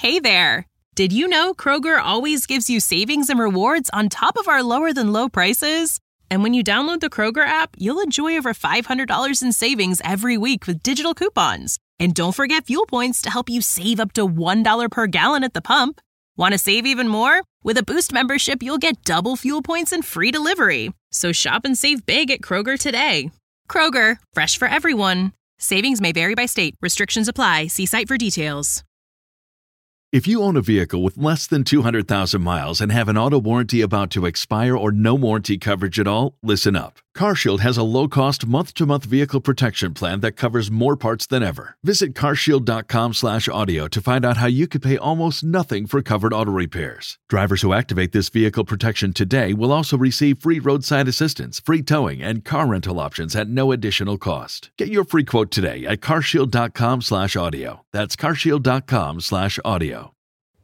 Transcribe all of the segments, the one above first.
Hey there! Did you know Kroger always gives you savings and rewards on top of our lower-than-low prices? And when you download the Kroger app, you'll enjoy over $500 in savings every week with digital coupons. And don't forget fuel points to help you save up to $1 per gallon at the pump. Want to save even more? With a Boost membership, you'll get double fuel points and free delivery. So shop and save big at Kroger today. Kroger, fresh for everyone. Savings may vary by state. Restrictions apply. See site for details. If you own a vehicle with less than 200,000 miles and have an auto warranty about to expire or no warranty coverage at all, listen up. CarShield has a low-cost month-to-month vehicle protection plan that covers more parts than ever. Visit carshield.com/audio to find out how you could pay almost nothing for covered auto repairs. Drivers who activate this vehicle protection today will also receive free roadside assistance, free towing, and car rental options at no additional cost. Get your free quote today at carshield.com/audio. That's carshield.com/audio.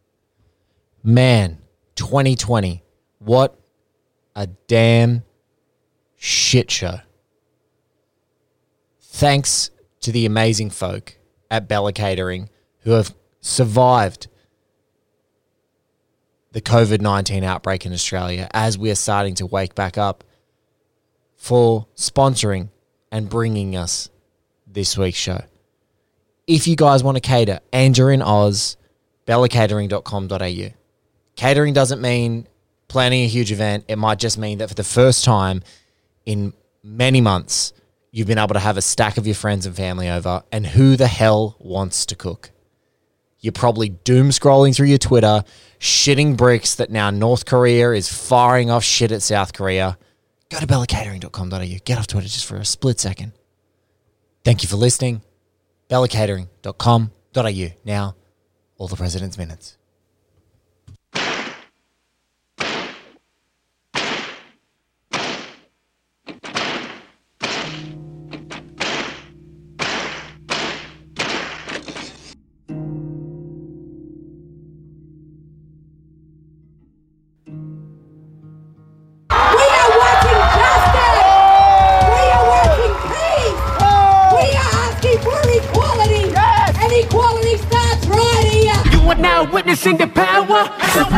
Man, 2020. What a damn shit show. Thanks to the amazing folk at Bella Catering who have survived the COVID-19 outbreak in Australia as we are starting to wake back up, for sponsoring and bringing us this week's show. If you guys want to cater and you're in Oz, bellacatering.com.au. Catering doesn't mean planning a huge event. It might just mean that for the first time in many months, you've been able to have a stack of your friends and family over, and who the hell wants to cook? You're probably doom scrolling through your Twitter, shitting bricks that now North Korea is firing off shit at South Korea. Go to bellacatering.com.au. Get off Twitter just for a split second. Thank you for listening. bellacatering.com.au. Now, all the President's Minutes. Witnessing the power.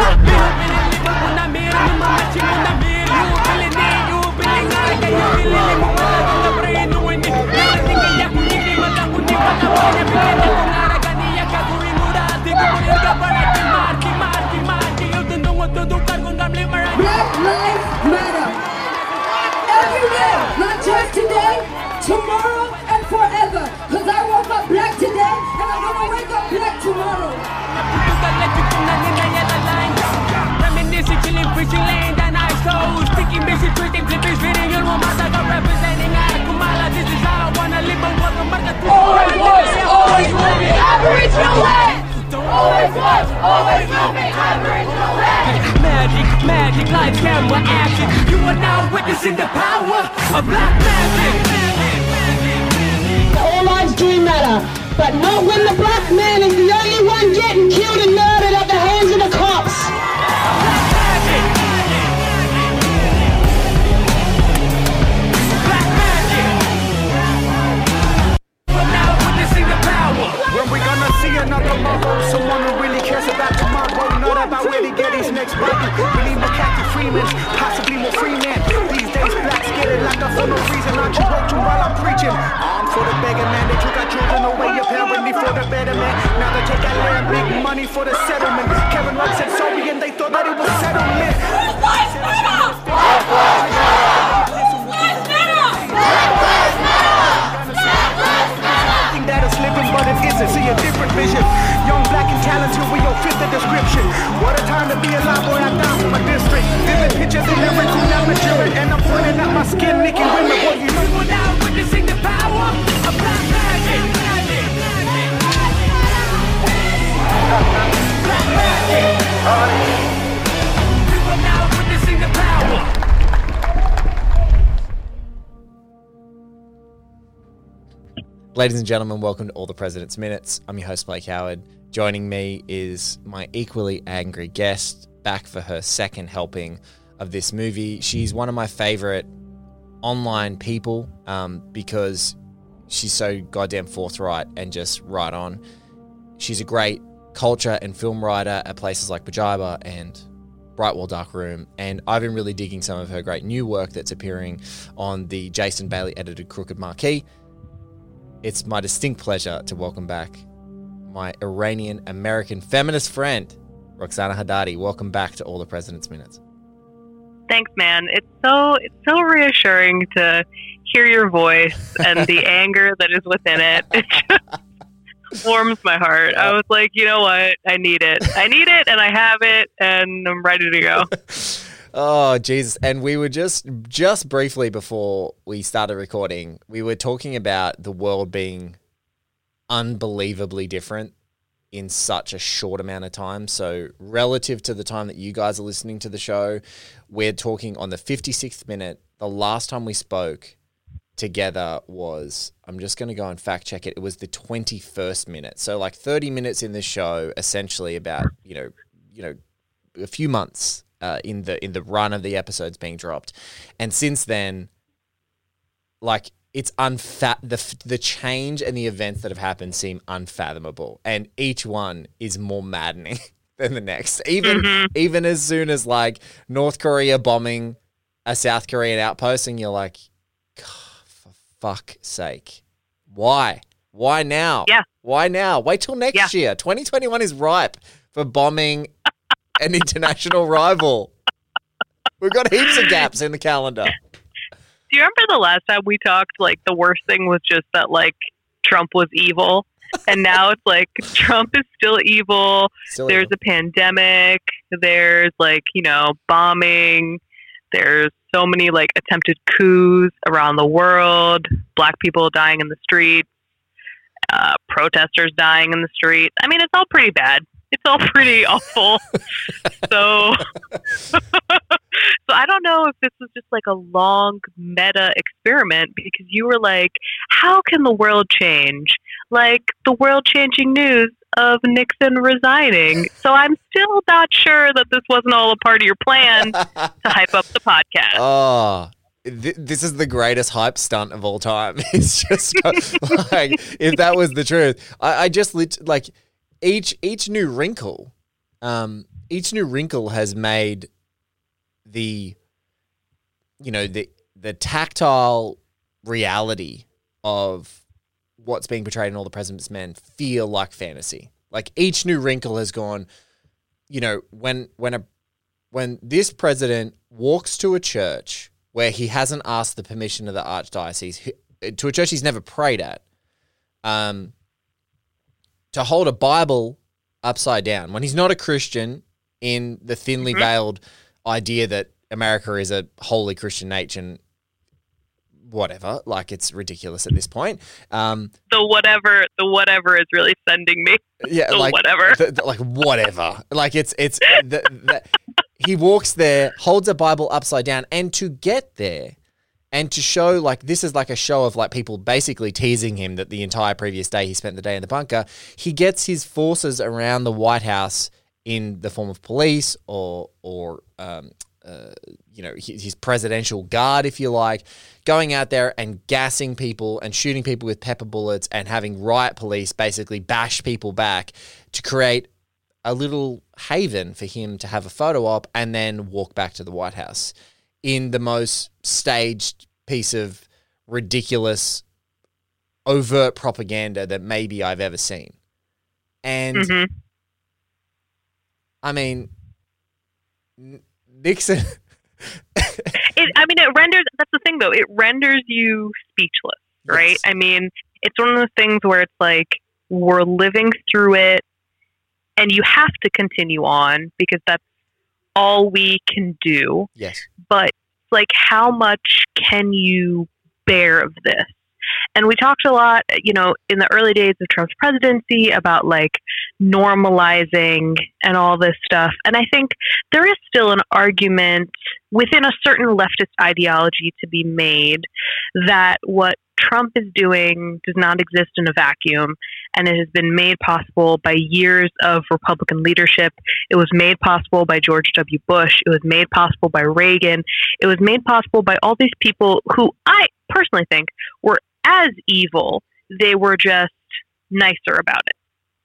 Black Lives Matter. Every day, not just today, tomorrow and forever. Cause I woke up black today and I'm gonna wake up black tomorrow. Reminiscing, chilling, fishing, laying down our souls. Sticking, missing, twisting, flipping, spinning. Your mama got representing Kumala. This is how I wanna live. But welcome, Marca. Always was, always will be Aboriginal land. Always was, always will be Aboriginal land. Magic, magic, lights, camera, action. You are now witnessing the power of black magic. All lives do matter, but not when the black man is the only one getting killed and murdered at the hands of the cops. Black magic. We're now witnessing the power. When we gonna see another mother, someone who really cares about tomorrow, not about where he get his next button. We need more Kathy Freemans, possibly more free men. These days blacks get it locked up for no reason. Aren't you watching while I'm preaching? Armed for the beggar man, they took our children away apparently for the better man. Now they take our land, big money for the settlement. Kevin Rudd said sorry and they thought that it was settlement. Black lives matter! Black lives matter! Black lives matter! Black lives matter! Think that it's living, but it isn't. See a different vision. Young, black, and talented, we all fit the description. What a time to be alive, boy, I'm down from a district. Vivid pictures, they never cool, not maturing. And I'm pointing at my skin, nicking women, boy, you know. We're now witnessing the power of black magic. Black magic. We are now witnessing the power. Ladies and gentlemen, welcome to All the President's Minutes. I'm your host, Blake Howard. Joining me is my equally angry guest, back for her second helping of this movie. She's one of my favorite online people because she's so goddamn forthright and just right on. She's a great culture and film writer at places like Pajiba and Bright Wall Dark Room, and I've been really digging some of her great new work that's appearing on the Jason Bailey edited Crooked Marquee. It's my distinct pleasure to welcome back my Iranian American feminist friend, Roxana Haddadi. Welcome back to All the President's Minutes. Thanks, man. It's so reassuring to hear your voice and the anger that is within it. It just warms my heart. I was like, you know what? I need it, and I have it, and I'm ready to go. Oh, Jesus. And we were just briefly before we started recording, we were talking about the world being unbelievably different in such a short amount of time. So relative to the time that you guys are listening to the show, we're talking on the 56th minute. The last time we spoke together was, I'm just going to go and fact check it. It was the 21st minute. So like 30 minutes in the show, essentially about, you know, a few months in the run of the episodes being dropped. And since then, like, it's the change and the events that have happened seem unfathomable, and each one is more maddening than the next. Even as soon as like North Korea bombing a South Korean outpost, and you're like, God, for fuck's sake, why now? Yeah, why now? Wait till next year. 2021 is ripe for bombing an international rival. We've got heaps of gaps in the calendar. Do you remember the last time we talked, like, the worst thing was just that, like, Trump was evil? And now it's like, Trump is still evil. There's a pandemic. There's, like, you know, bombing. There's so many, like, attempted coups around the world. Black people dying in the streets. Protesters dying in the street. I mean, it's all pretty bad. It's all pretty awful. So I don't know if this was just like a long meta experiment, because you were like, how can the world change? Like the world changing news of Nixon resigning. So I'm still not sure that this wasn't all a part of your plan to hype up the podcast. Oh, this is the greatest hype stunt of all time. It's just like, if that was the truth, I just like each new wrinkle has made the, you know, the tactile reality of what's being portrayed in All the President's Men feel like fantasy. Like each new wrinkle has gone, you know, when this president walks to a church where he hasn't asked the permission of the archdiocese, to a church he's never prayed at, to hold a Bible upside down, when he's not a Christian in the thinly veiled idea that America is a wholly Christian nation, whatever, like it's ridiculous at this point. The whatever is really sending me. Yeah, like whatever. Like whatever. Like it's he walks there, holds a Bible upside down, and to get there and to show like this is like a show of like people basically teasing him that the entire previous day he spent the day in the bunker, he gets his forces around the White House in the form of police or you know, his presidential guard, if you like, going out there and gassing people and shooting people with pepper bullets and having riot police basically bash people back to create a little haven for him to have a photo op and then walk back to the White House in the most staged piece of ridiculous, overt propaganda that maybe I've ever seen. And I mean, Nixon. It renders, that's the thing though, it renders you speechless, right? Yes. I mean, it's one of those things where it's like, we're living through it and you have to continue on because that's all we can do. Yes. But like, how much can you bear of this? And we talked a lot, you know, in the early days of Trump's presidency about like normalizing and all this stuff. And I think there is still an argument within a certain leftist ideology to be made that what Trump is doing does not exist in a vacuum, and it has been made possible by years of Republican leadership. It was made possible by George W. Bush. It was made possible by Reagan. It was made possible by all these people who I personally think were as evil. They were just nicer about it.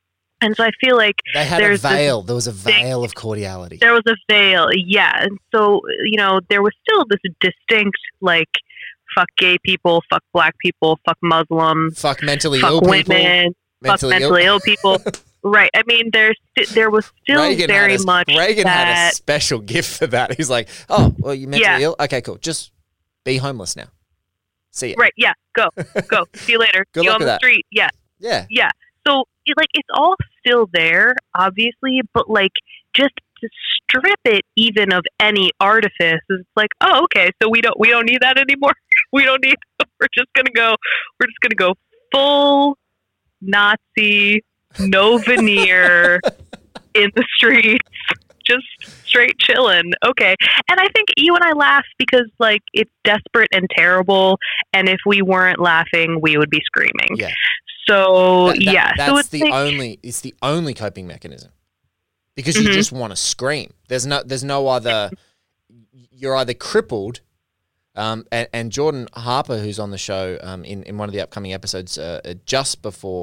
And so I feel like They had a veil. There was a veil of cordiality. There was a veil, yeah. And so, there was still this distinct, like, fuck gay people, fuck black people, fuck Muslims, fuck mentally fuck ill women, people. fuck mentally ill people. Right. I mean, there was still very much Reagan that, had a special gift for that. He's like, oh, well, you're mentally ill? Okay, cool. Just be homeless now. See ya. Right, yeah. Go. See you later. Good you luck on with the that. street. Yeah. Yeah. Yeah. So, it's all still there, obviously, but, just to strip it even of any artifice is like, oh, okay, so we don't need that anymore. We're just gonna go full Nazi, no veneer in the streets, just straight chilling. Okay. And I think you and I laugh because it's desperate and terrible, and if we weren't laughing, we would be screaming. Yeah. So that's so it's it's the only coping mechanism, because you just want to scream. There's no other. You're either crippled, and Jordan Harper, who's on the show in one of the upcoming episodes, just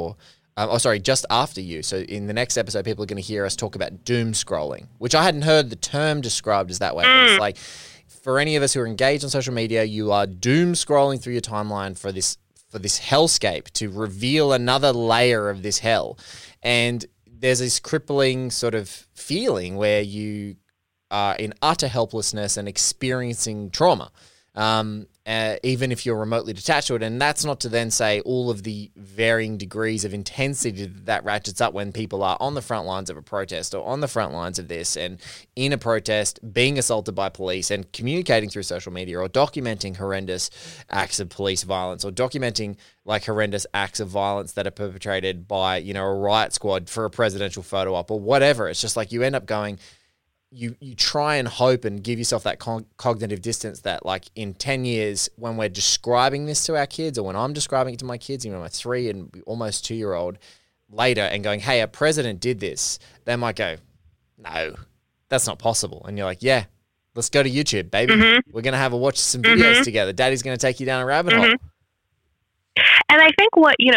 after you. So in the next episode, people are going to hear us talk about doom scrolling, which I hadn't heard the term described as that way. But it's like, for any of us who are engaged on social media, you are doom scrolling through your timeline for this hellscape to reveal another layer of this hell. And there's this crippling sort of feeling where you are in utter helplessness and experiencing trauma, even if you're remotely detached to it. And that's not to then say all of the varying degrees of intensity that ratchets up when people are on the front lines of a protest or on the front lines of this and in a protest being assaulted by police and communicating through social media or documenting horrendous acts of police violence or documenting horrendous acts of violence that are perpetrated by, a riot squad for a presidential photo op or whatever. It's just you end up going, you try and hope and give yourself that cognitive distance that in 10 years when we're describing this to our kids, or when I'm describing it to my kids, my 3 and almost 2-year-old later, and going, hey, a president did this, they might go, no, that's not possible. And you're like, yeah, let's go to YouTube, baby. We're going to have a watch some videos together. Daddy's going to take you down a rabbit hole. And I think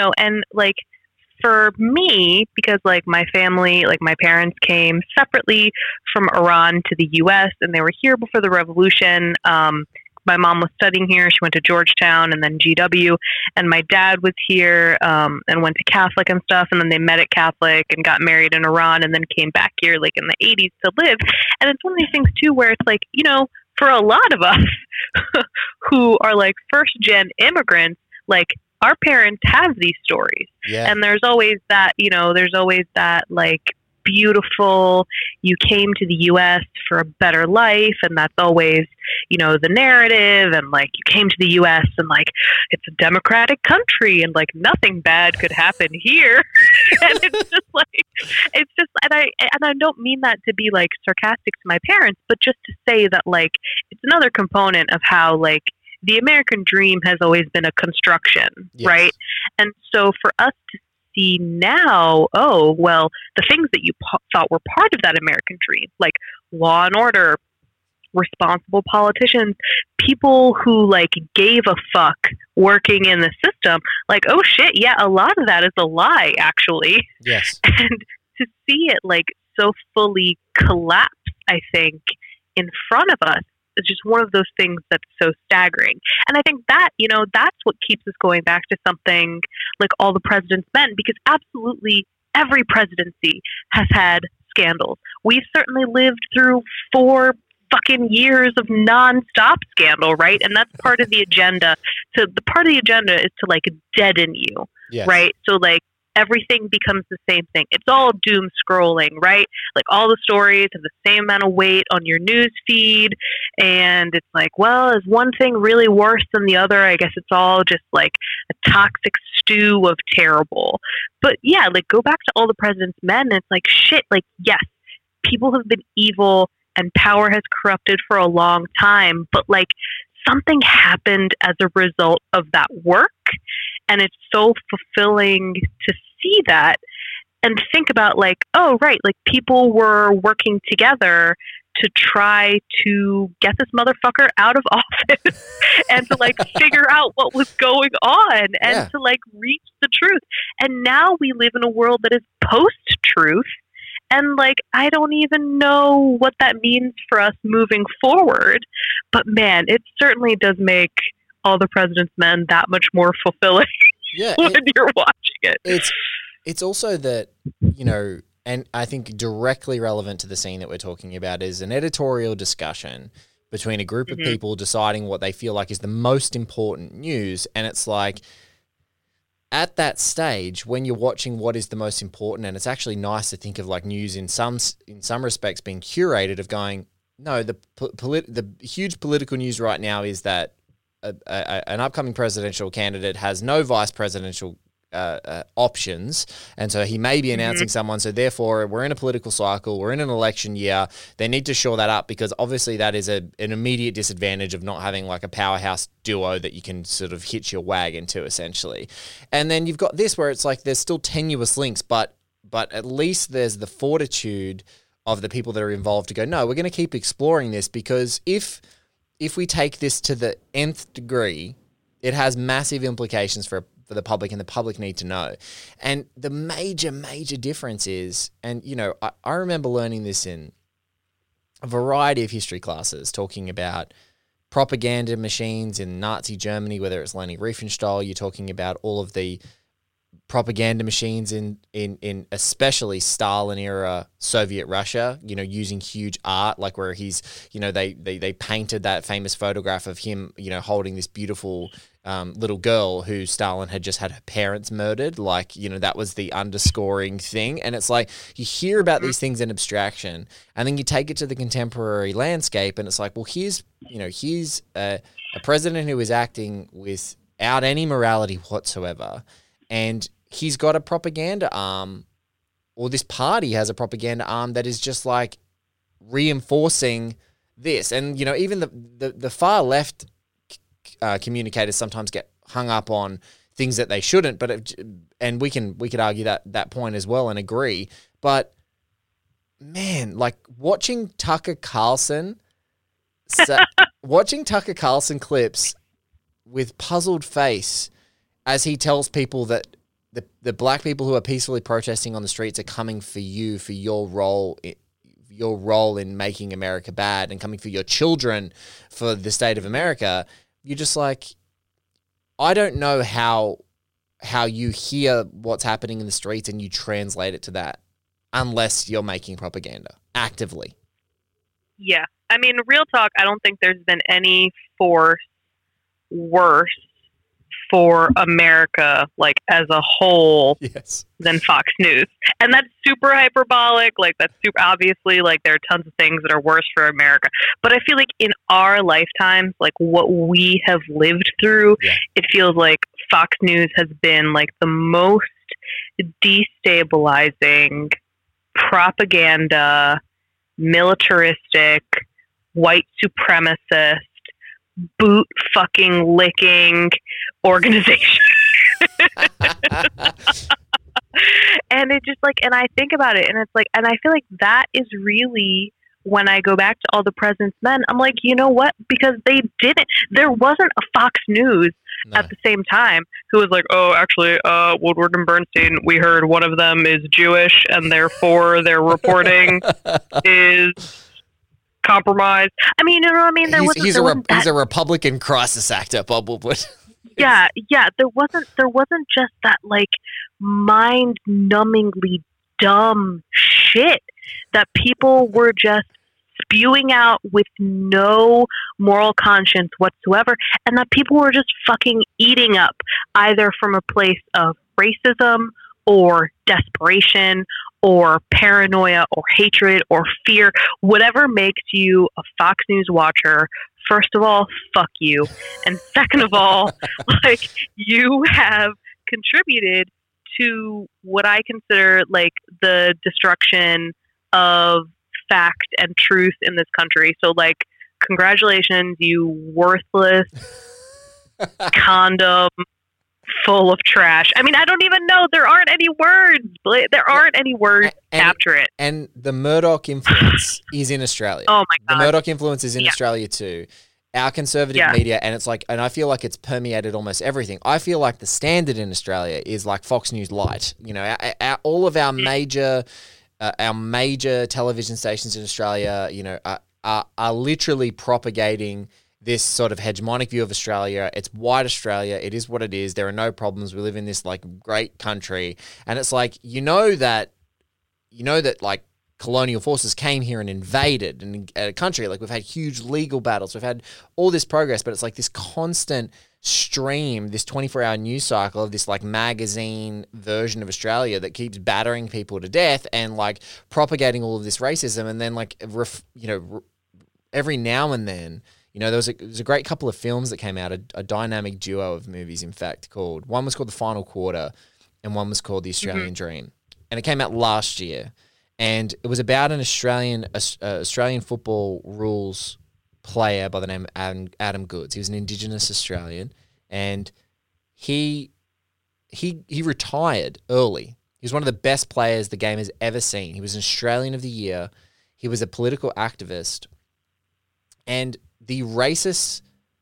for me, because my family, my parents came separately from Iran to the U.S. and they were here before the revolution. My mom was studying here. She went to Georgetown and then GW. And my dad was here and went to Catholic and stuff. And then they met at Catholic and got married in Iran and then came back here in the 80s to live. And it's one of these things too where it's for a lot of us who are first-gen immigrants, our parents have these stories. Yeah. And there's always that, beautiful, you came to the U.S. for a better life. And that's always, the narrative. And you came to the U.S. and it's a democratic country and nothing bad could happen here. And it's just, and I don't mean that to be sarcastic to my parents, but just to say that it's another component of how the American dream has always been a construction, right? And so for us to see now, oh, well, the things that you thought were part of that American dream, like law and order, responsible politicians, people who gave a fuck working in the system, oh shit, yeah, a lot of that is a lie, actually. Yes. And to see it so fully collapse, I think, in front of us, it's just one of those things that's so staggering. And I think that, that's what keeps us going back to something like All the President's Men, because absolutely every presidency has had scandals. We've certainly lived through 4 fucking years of nonstop scandal, right? And that's part of the agenda. So the part of the agenda is to deaden you, right? So everything becomes the same thing. It's all doom scrolling, right? All the stories have the same amount of weight on your news feed. And it's well, is one thing really worse than the other? I guess it's all just a toxic stew of terrible. But yeah, go back to All the President's Men. And it's shit, yes, people have been evil and power has corrupted for a long time. But something happened as a result of that work. And it's so fulfilling to see that and think about oh, right, people were working together to try to get this motherfucker out of office and to like figure out what was going on and to like reach the truth. And now we live in a world that is post-truth. And like, I don't even know what that means for us moving forward. But man, it certainly does make All the President's Men that much more fulfilling when you're watching it. It's also that, you know, and I think directly relevant to the scene that we're talking about is an editorial discussion between a group of people deciding what they feel like is the most important news. And it's like, at that stage, when you're watching what is the most important, and it's actually nice to think of like news in some respects being curated, of going, no, the huge political news right now is that an upcoming presidential candidate has no vice presidential options, and so he may be announcing someone, so therefore we're in a political cycle, we're in an election year, they need to shore that up, because obviously that is an immediate disadvantage of not having like a powerhouse duo that you can sort of hitch your wagon to, essentially. And then you've got this where it's like there's still tenuous links, but at least there's the fortitude of the people that are involved to go, no, we're going to keep exploring this, because if we take this to the nth degree, it has massive implications for the public, and the public need to know. And the major difference is, and you know, I remember learning this in a variety of history classes, talking about propaganda machines in Nazi Germany, whether it's Leni Riefenstahl, you're talking about all of the propaganda machines in especially Stalin era Soviet Russia, you know, using huge art, like where he's, you know, they painted that famous photograph of him, you know, holding this beautiful little girl who Stalin had just had her parents murdered. Like, you know, that was the underscoring thing. And it's like, you hear about these things in abstraction, and then you take it to the contemporary landscape, and it's like, well, here's a president who is acting without any morality whatsoever. And he's got a propaganda arm, or this party has a propaganda arm that is just like reinforcing this. And, you know, even the far left communicators sometimes get hung up on things that they shouldn't, and we could argue that point as well and agree. But man, like watching Tucker Carlson clips with puzzled face as he tells people that the black people who are peacefully protesting on the streets are coming for you, for your role in making America bad, and coming for your children, for the state of America. You're just like, I don't know how you hear what's happening in the streets and you translate it to that, unless you're making propaganda actively. Yeah. I mean, real talk, I don't think there's been any force worse for America, like as a whole, than Fox News. And that's super hyperbolic. Like, that's super obviously, like, there are tons of things that are worse for America. But I feel like in our lifetimes, like what we have lived through, it feels like Fox News has been like the most destabilizing, propaganda, militaristic, white supremacist, boot fucking licking organization. And it just like, and I think about it, and it's like, and I feel like that is really, when I go back to All the President's Men, I'm like, you know what? Because there wasn't a Fox News at the same time who was like, oh, actually, Woodward and Bernstein, we heard one of them is Jewish, and therefore their reporting is compromised. I mean, you know what I mean? He's a Republican crisis actor, Bob Woodward. Yeah. There wasn't just that like mind-numbingly dumb shit that people were just spewing out with no moral conscience whatsoever, and that people were just fucking eating up, either from a place of racism or desperation or paranoia or hatred or fear. Whatever makes you a Fox News watcher, first of all, fuck you. And second of all, like, you have contributed to what I consider like the destruction of fact and truth in this country. So like, congratulations, you worthless condom full of trash. I mean, I don't even know. There aren't any words. There aren't any words to capture it. And the Murdoch influence is in Australia. Oh my God. The Murdoch influence is in Australia too. Our conservative media, and it's like, and I feel like it's permeated almost everything. I feel like the standard in Australia is like Fox News Light. You know, all of our major television stations in Australia, you know, are literally propagating this sort of hegemonic view of Australia. It's white Australia. It is what it is. There are no problems. We live in this like great country, and it's like you know that like colonial forces came here and invaded a country. Like we've had huge legal battles. We've had all this progress, but it's like this constant stream, this 24-hour news cycle of this like magazine version of Australia that keeps battering people to death and like propagating all of this racism. And then like, every now and then, you know, there was a great couple of films that came out, a dynamic duo of movies, in fact, one was called The Final Quarter and one was called The Australian Dream. And it came out last year. And it was about an Australian football rules player by the name of Adam Goodes. He was an Indigenous Australian, and he retired early. He was one of the best players the game has ever seen. He was an Australian of the Year. He was a political activist, and the racist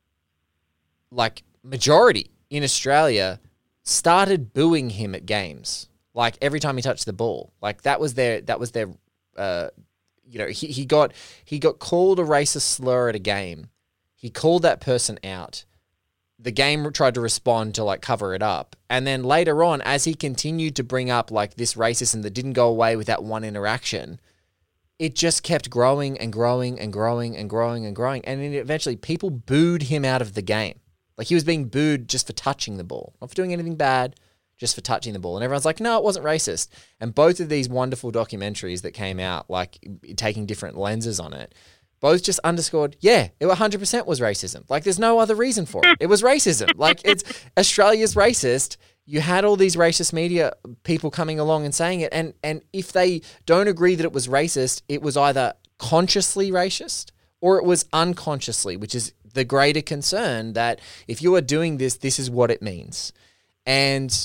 like majority in Australia started booing him at games. Like every time he touched the ball, like that was their, you know, he got called a racist slur at a game. He called that person out. The game tried to respond to like cover it up. And then later on, as he continued to bring up like this racism that didn't go away with that one interaction, it just kept growing and growing and growing and growing and growing. And then eventually people booed him out of the game. Like he was being booed just for touching the ball, not for doing anything bad, just for touching the ball. And everyone's like, no, it wasn't racist. And both of these wonderful documentaries that came out, like taking different lenses on it, both just underscored, yeah, it 100% was racism. Like there's no other reason for it. It was racism. Like it's Australia's racist. You had all these racist media people coming along and saying it. And if they don't agree that it was racist, it was either consciously racist or it was unconsciously, which is the greater concern that if you are doing this, this is what it means. And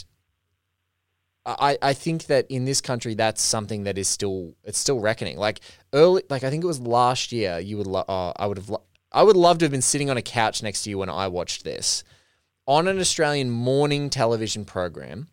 I think that in this country, that's something that is still reckoning. Like I think it was last year. I would love to have been sitting on a couch next to you when I watched this on an Australian morning television program.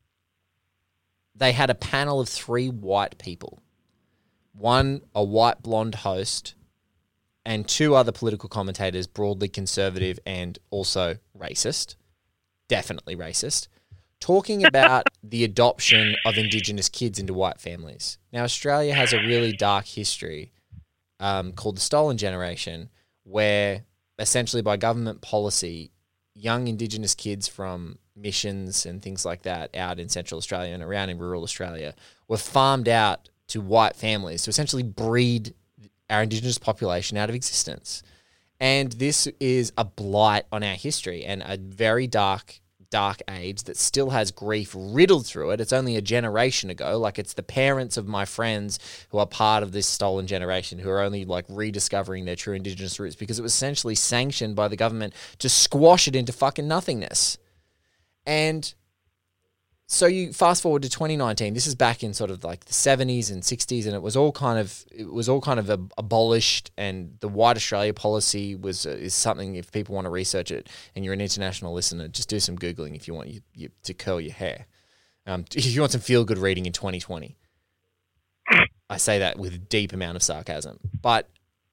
They had a panel of 3 white people, one a white blonde host, and 2 other political commentators, broadly conservative and also racist, definitely racist, talking about the adoption of Indigenous kids into white families. Now, Australia has a really dark history called the Stolen Generation, where essentially by government policy, young Indigenous kids from missions and things like that out in Central Australia and around in rural Australia were farmed out to white families to essentially breed our Indigenous population out of existence. And this is a blight on our history and a very dark age that still has grief riddled through it. It's only a generation ago. Like it's the parents of my friends who are part of this stolen generation who are only like rediscovering their true Indigenous roots because it was essentially sanctioned by the government to squash it into fucking nothingness. And so you fast forward to 2019. This is back in sort of like the 70s and 60s, and it was all kind of abolished. And the White Australia policy is something. If people want to research it, and you're an international listener, just do some googling if you want you to curl your hair. If you want some feel good reading in 2020, I say that with a deep amount of sarcasm, but.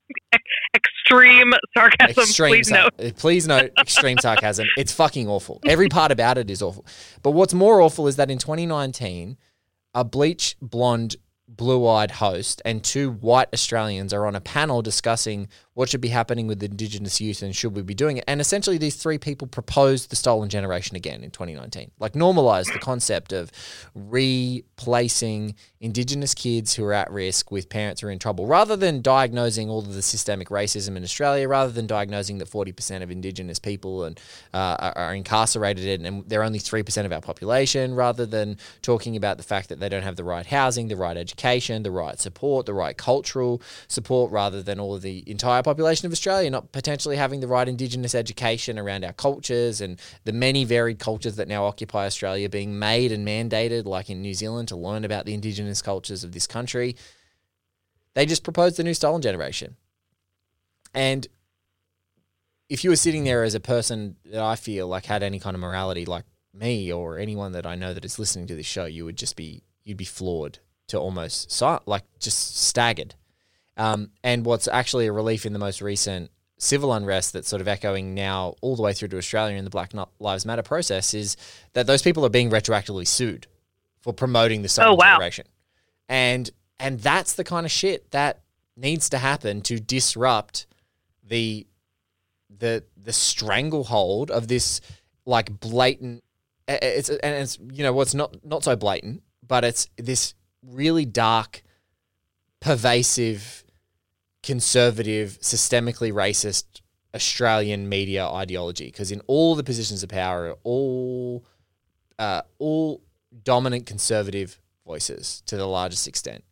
Extreme sarcasm, please note extreme sarcasm. It's fucking awful. Every part about it is awful. But what's more awful is that in 2019, a bleach blonde, blue-eyed host and 2 white Australians are on a panel discussing what should be happening with Indigenous youth and should we be doing it. And essentially these 3 people proposed the stolen generation again in 2019. Like normalised the concept of replacing Indigenous kids who are at risk with parents who are in trouble, rather than diagnosing all of the systemic racism in Australia, rather than diagnosing that 40% of Indigenous people are incarcerated and they're only 3% of our population, rather than talking about the fact that they don't have the right housing, the right education, education, the right support, the right cultural support, rather than all of the entire population of Australia not potentially having the right Indigenous education around our cultures and the many varied cultures that now occupy Australia being made and mandated, like in New Zealand, to learn about the Indigenous cultures of this country. They just proposed the new stolen generation. And if you were sitting there as a person that I feel like had any kind of morality, like me or anyone that I know that is listening to this show, you'd be floored to almost just staggered. And what's actually a relief in the most recent civil unrest that's sort of echoing now all the way through to Australia in the Black Lives Matter process is that those people are being retroactively sued for promoting the stolen generation. And that's the kind of shit that needs to happen to disrupt the stranglehold of this like blatant. It's you know what's not so blatant, but it's this really dark, pervasive, conservative, systemically racist Australian media ideology. Because in all the positions of power, all dominant conservative voices to the largest extent.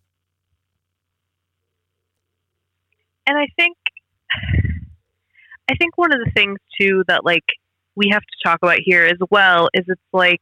And I think one of the things too that like we have to talk about here as well is it's like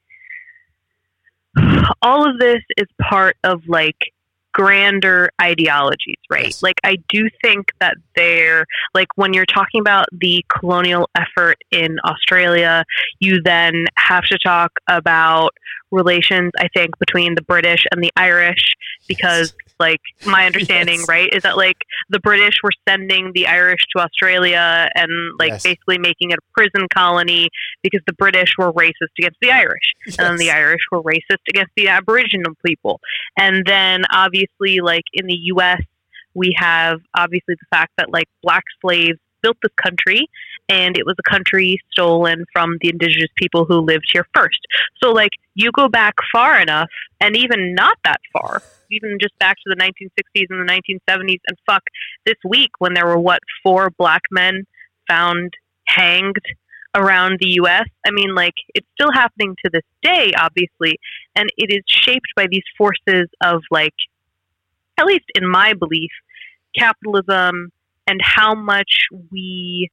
all of this is part of like grander ideologies, right? Yes. Like I do think that they're like when you're talking about the colonial effort in Australia, you then have to talk about relations, I think, between the British and the Irish, because like my understanding, Yes. right, is that like the British were sending the Irish to Australia and like Yes. basically making it a prison colony because the British were racist against the Irish. Yes. And then the Irish were racist against the Aboriginal people. And then obviously like in the US we have obviously the fact that like black slaves built this country, and it was a country stolen from the indigenous people who lived here first. So like you go back far enough, and even not that far, even just back to the 1960s and the 1970s, and fuck, this week when there were 4 black men found hanged around the US. I mean, like it's still happening to this day, obviously, and it is shaped by these forces of like, at least in my belief, capitalism and how much we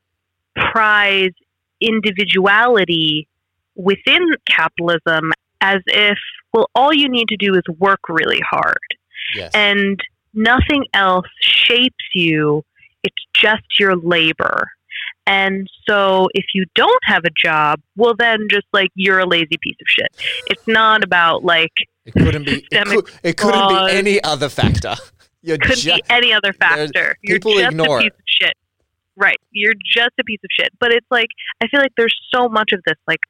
prize individuality within capitalism as if, well, all you need to do is work really hard. Yes. And nothing else shapes you. It's just your labor. And so if you don't have a job, well, then just like you're a lazy piece of shit. It's not about like It couldn't be. It couldn't be any other factor. Could be any other factor. You're people just ignore a piece of shit. Right. You're just a piece of shit. But it's like, I feel like there's so much of this. Like,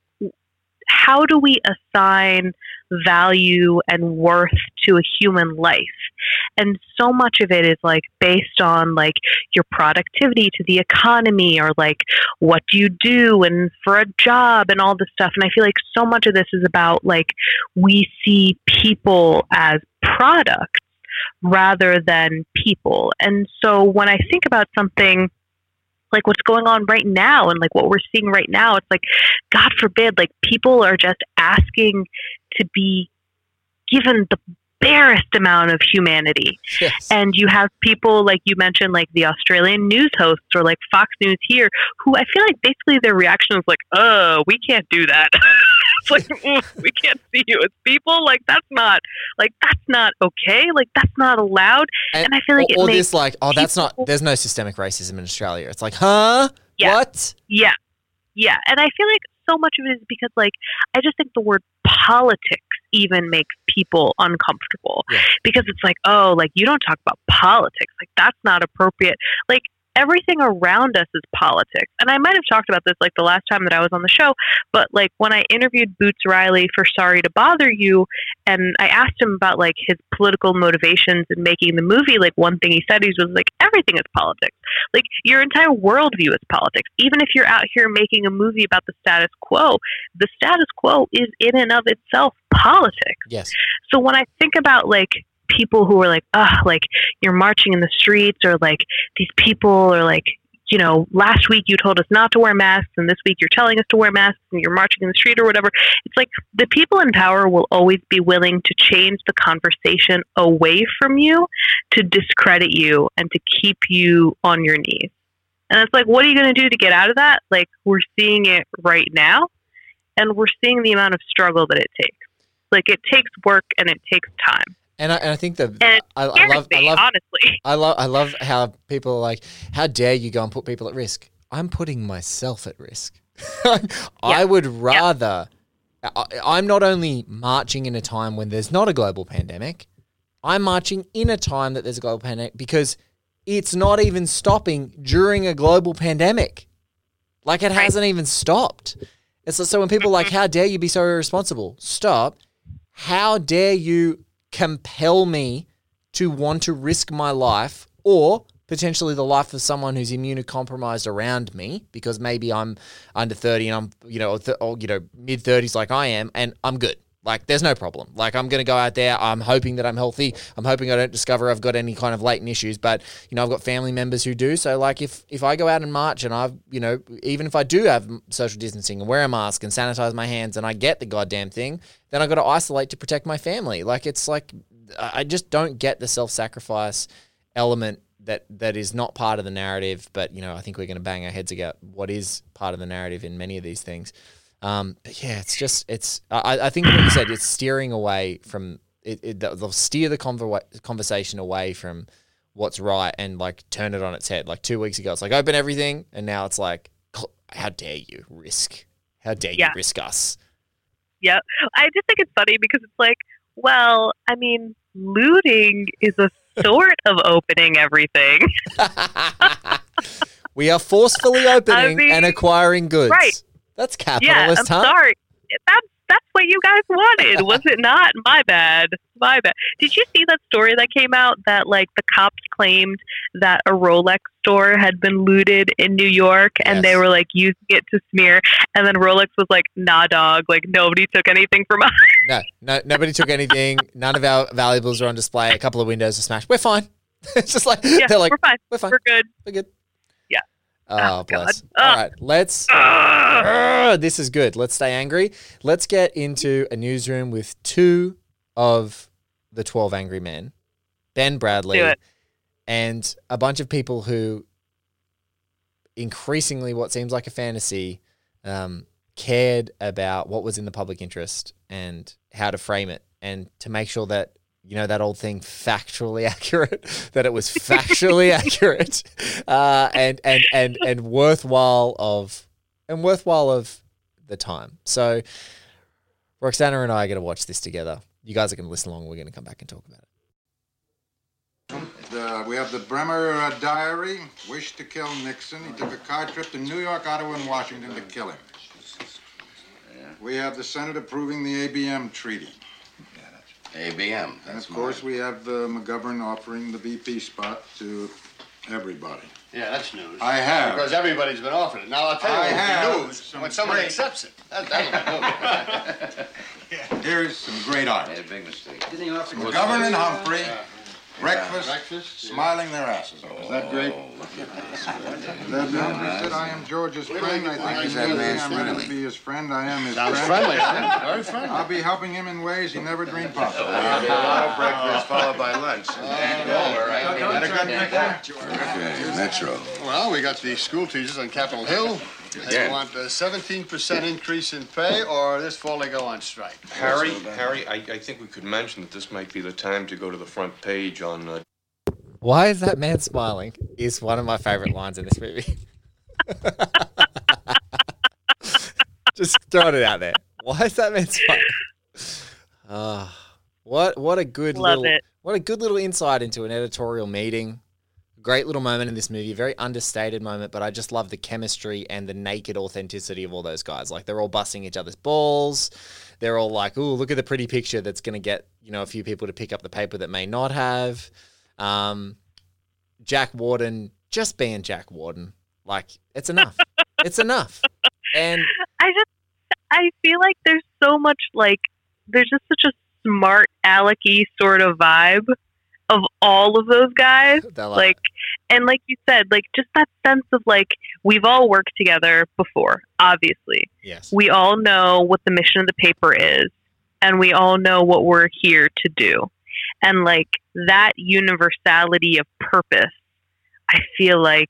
how do we assign value and worth to a human life? And so much of it is like based on like your productivity to the economy, or like what do you do and for a job and all this stuff. And I feel like so much of this is about like we see people as products rather than people. And so when I think about something like what's going on right now and like what we're seeing right now, it's like, God forbid, like people are just asking to be given the barest amount of humanity. Yes. And you have people like you mentioned, like the Australian news hosts or like Fox News here, who I feel like basically their reaction is like, oh, we can't do that. It's like, we can't see you as people. Like that's not okay. Like that's not allowed. And I feel like it makes this like, oh, that's not. There's no systemic racism in Australia. It's like, huh? Yeah. What? Yeah. Yeah. And I feel like so much of it is because like I just think the word politics even makes people uncomfortable. Yeah. Because it's like, oh, like you don't talk about politics. Like that's not appropriate. Like everything around us is politics. And I might have talked about this like the last time that I was on the show, but like when I interviewed Boots Riley for Sorry to Bother You, and I asked him about like his political motivations in making the movie, like one thing he said, he was like, everything is politics. Like your entire worldview is politics. Even if you're out here making a movie about the status quo is in and of itself politics. Yes. So when I think about like people who are like, like you're marching in the streets, or like these people are like last week you told us not to wear masks and this week you're telling us to wear masks and you're marching in the street or whatever. It's like the people in power will always be willing to change the conversation away from you to discredit you and to keep you on your knees. And it's like, what are you going to do to get out of that? Like, we're seeing it right now, and we're seeing the amount of struggle that it takes. Like, it takes work and it takes time. And I think I love how people are like, how dare you go and put people at risk? I'm putting myself at risk. I would rather. I'm not only marching in a time when there's not a global pandemic. I'm marching in a time that there's a global pandemic because it's not even stopping during a global pandemic. Like, it hasn't even stopped. So when people are like, how dare you be so irresponsible? Stop. How dare you compel me to want to risk my life or potentially the life of someone who's immunocompromised around me because maybe I'm under 30 and I'm, mid-30s like I am, and I'm good. Like, there's no problem. Like, I'm going to go out there. I'm hoping that I'm healthy. I'm hoping I don't discover I've got any kind of latent issues. But, I've got family members who do. So, like, if I go out and march and I've, even if I do have social distancing and wear a mask and sanitize my hands and I get the goddamn thing, then I've got to isolate to protect my family. Like, it's like, I just don't get the self-sacrifice element that is not part of the narrative. But, I think we're going to bang our heads about what is part of the narrative in many of these things. But yeah, I think what you said, it's steering away from it. They'll steer the conversation away from what's right and like turn it on its head. Like 2 weeks ago, it's like open everything. And now it's like, how dare you risk? How dare you risk us? Yeah. I just think it's funny because it's like, well, I mean, looting is a sort of opening everything. We are forcefully opening and acquiring goods. Right. That's capitalist, I'm sorry. That's what you guys wanted, was it not? My bad. Did you see that story that came out that like the cops claimed that a Rolex store had been looted in New York and they were like using it to smear, and then Rolex was like, nah, dog, like nobody took anything from us. No, nobody took anything. None of our valuables are on display. A couple of windows are smashed. We're fine. It's just like they're like, we're fine. We're good. Yeah. Oh, bless. God. All right, let's. This is good. Let's stay angry. Let's get into a newsroom with two of the 12 Angry Men, Ben Bradley, and a bunch of people who, increasingly, what seems like a fantasy, cared about what was in the public interest and how to frame it, and to make sure that that old thing, factually accurate, that it was factually accurate, and worthwhile of the time. So Roxana and I are going to watch this together. You guys are going to listen along. We're going to come back and talk about it. We have the Bremer diary, wish to kill Nixon. He took a car trip to New York, Ottawa, and Washington to kill him. We have the Senate approving the ABM treaty. ABM. And of course, we have McGovern offering the VP spot to everybody. Yeah, that's news. I have. Because everybody's been offered it. Now, I'll tell you what would be news when someone accepts it. That'll be news. Here's some great art. Made a big mistake. McGovern and Humphrey, breakfast, smiling their asses off. Is that great? Humphrey said, I am George's friend. I think he's I'm ready to be his friend. I am his friend. Sounds friendly, huh? Very friendly. I'll be helping him in ways he never dreamed possible. There'll be a lot of breakfast followed by lunch. Metro. Well, we got the school teachers on Capitol Hill. They want a 17% increase in pay, or this fall they go on strike. Harry, I think we could mention that this might be the time to go to the front page on... Why is that man smiling? Is one of my favorite lines in this movie. Just throwing it out there. Why is that man smiling? What a good little insight into an editorial meeting. Great little moment in this movie, a very understated moment, but I just love the chemistry and the naked authenticity of all those guys. Like, they're all busting each other's balls. They're all like, ooh, look at the pretty picture that's going to get, a few people to pick up the paper that may not have. Jack Warden, just being Jack Warden. Like, it's enough. It's enough. And I feel like there's so much, there's just such a smart alecky sort of vibe of all of those guys. Like, and like you said, like just that sense of like, we've all worked together before, obviously. Yes. We all know what the mission of the paper is, and we all know what we're here to do. And like that universality of purpose, I feel like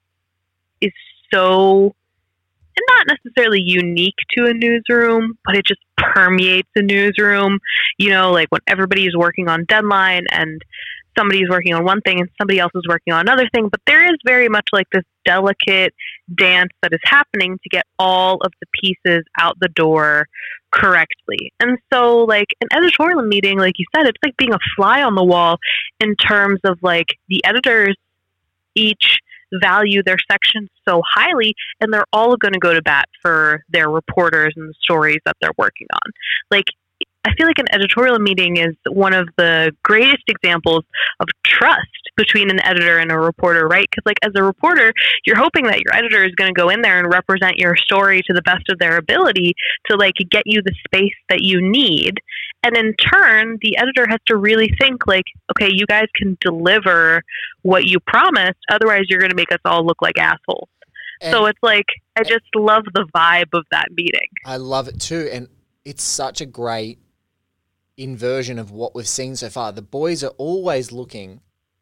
is so, not necessarily unique to a newsroom, but it just permeates a newsroom. You know, like when everybody is working on deadline and somebody's working on one thing and somebody else is working on another thing, but there is very much like this delicate dance that is happening to get all of the pieces out the door correctly. And so like an editorial meeting, like you said, it's like being a fly on the wall in terms of like the editors each value their section so highly, and they're all going to go to bat for their reporters and the stories that they're working on. Like, I feel like an editorial meeting is one of the greatest examples of trust between an editor and a reporter, right? Because like as a reporter, you're hoping that your editor is going to go in there and represent your story to the best of their ability to like get you the space that you need. And in turn, the editor has to really think like, okay, you guys can deliver what you promised. Otherwise, you're going to make us all look like assholes. And so it's like, I just love the vibe of that meeting. I love it too. And it's such a great inversion of what we've seen so far. The boys are always looking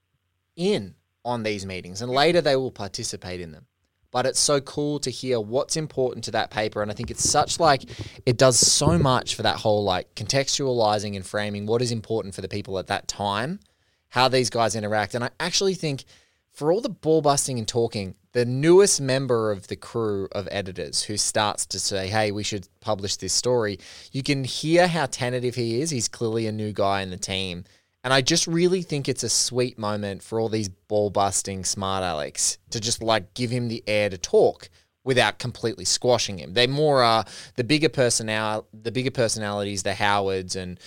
in on these meetings, and later they will participate in them. But it's so cool to hear what's important to that paper, and I think it's such like, it does so much for that whole like contextualizing and framing what is important for the people at that time, how these guys interact. And I actually think for all the ball busting and talking, the newest member of the crew of editors who starts to say, hey, we should publish this story, you can hear how tentative he is. He's clearly a new guy in the team. And I just really think it's a sweet moment for all these ball-busting smart Alex to just like give him the air to talk without completely squashing him. They more are the bigger personalities, the Howards and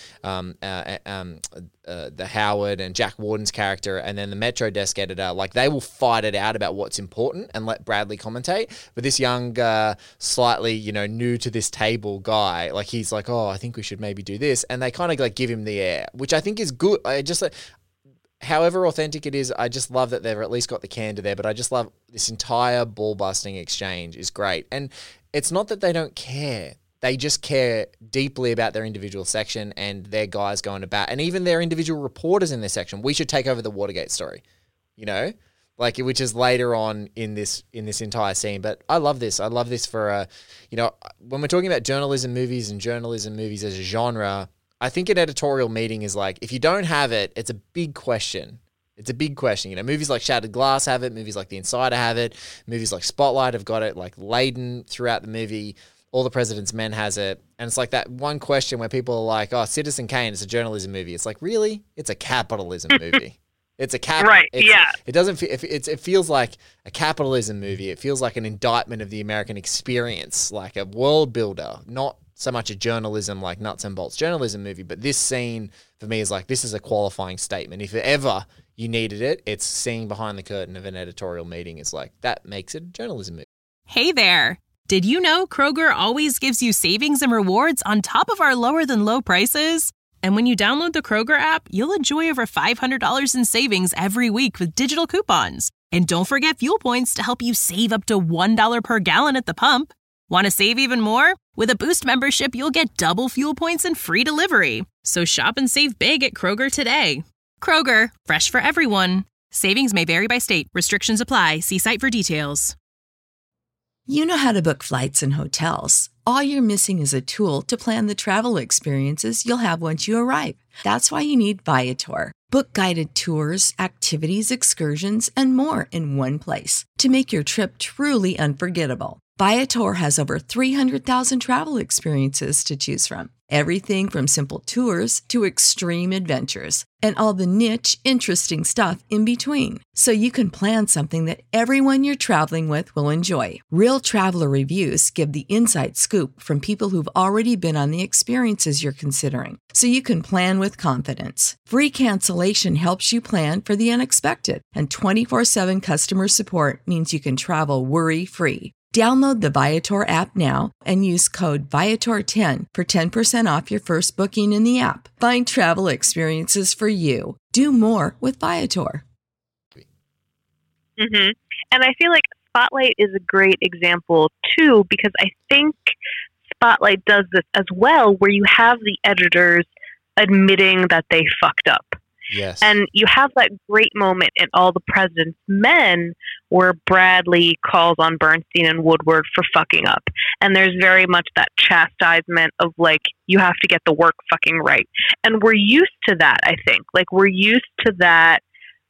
the Howard and Jack Warden's character, and then the Metro desk editor. Like they will fight it out about what's important and let Bradley commentate. But this young, slightly new to this table guy, like he's like, oh, I think we should maybe do this, and they kind of like give him the air, which I think is good. I just however authentic it is, I just love that they've at least got the candor there, but I just love this entire ball-busting exchange is great. And it's not that they don't care. They just care deeply about their individual section and their guys going to bat, and even their individual reporters in their section. We should take over the Watergate story, like which is later on in this entire scene. But I love this. I love this for, when we're talking about journalism movies and journalism movies as a genre, I think an editorial meeting is like, if you don't have it, it's a big question. It's a big question. Movies like Shattered Glass have it. Movies like The Insider have it. Movies like Spotlight have got it. Like laden throughout the movie. All the President's Men has it. And it's like that one question where people are like, oh, Citizen Kane, it's a journalism movie. It's like, really? It's a capitalism movie. It's a right, yeah. It doesn't. It feels like a capitalism movie. It feels like an indictment of the American experience, like a world builder, not so much a journalism like nuts and bolts journalism movie. But this scene for me is like, this is a qualifying statement. If ever you needed it, it's seeing behind the curtain of an editorial meeting. It's like, that makes it a journalism movie. Hey there. Did you know Kroger always gives you savings and rewards on top of our lower than low prices? And when you download the Kroger app, you'll enjoy over $500 in savings every week with digital coupons. And don't forget fuel points to help you save up to $1 per gallon at the pump. Want to save even more? With a Boost membership, you'll get double fuel points and free delivery. So shop and save big at Kroger today. Kroger, fresh for everyone. Savings may vary by state. Restrictions apply. See site for details. You know how to book flights and hotels. All you're missing is a tool to plan the travel experiences you'll have once you arrive. That's why you need Viator. Book guided tours, activities, excursions, and more in one place to make your trip truly unforgettable. Viator has over 300,000 travel experiences to choose from. Everything from simple tours to extreme adventures and all the niche, interesting stuff in between. So you can plan something that everyone you're traveling with will enjoy. Real traveler reviews give the inside scoop from people who've already been on the experiences you're considering. So you can plan with confidence. Free cancellation helps you plan for the unexpected. And 24/7 customer support means you can travel worry-free. Download the Viator app now and use code Viator10 for 10% off your first booking in the app. Find travel experiences for you. Do more with Viator. And I feel like Spotlight is a great example too, because I think Spotlight does this as well, where you have the editors admitting that they fucked up. Yes. And you have that great moment in All the President's Men where Bradley calls on Bernstein and Woodward for fucking up. And there's very much that chastisement of like, you have to get the work fucking right. And we're used to that, I think. Like, we're used to that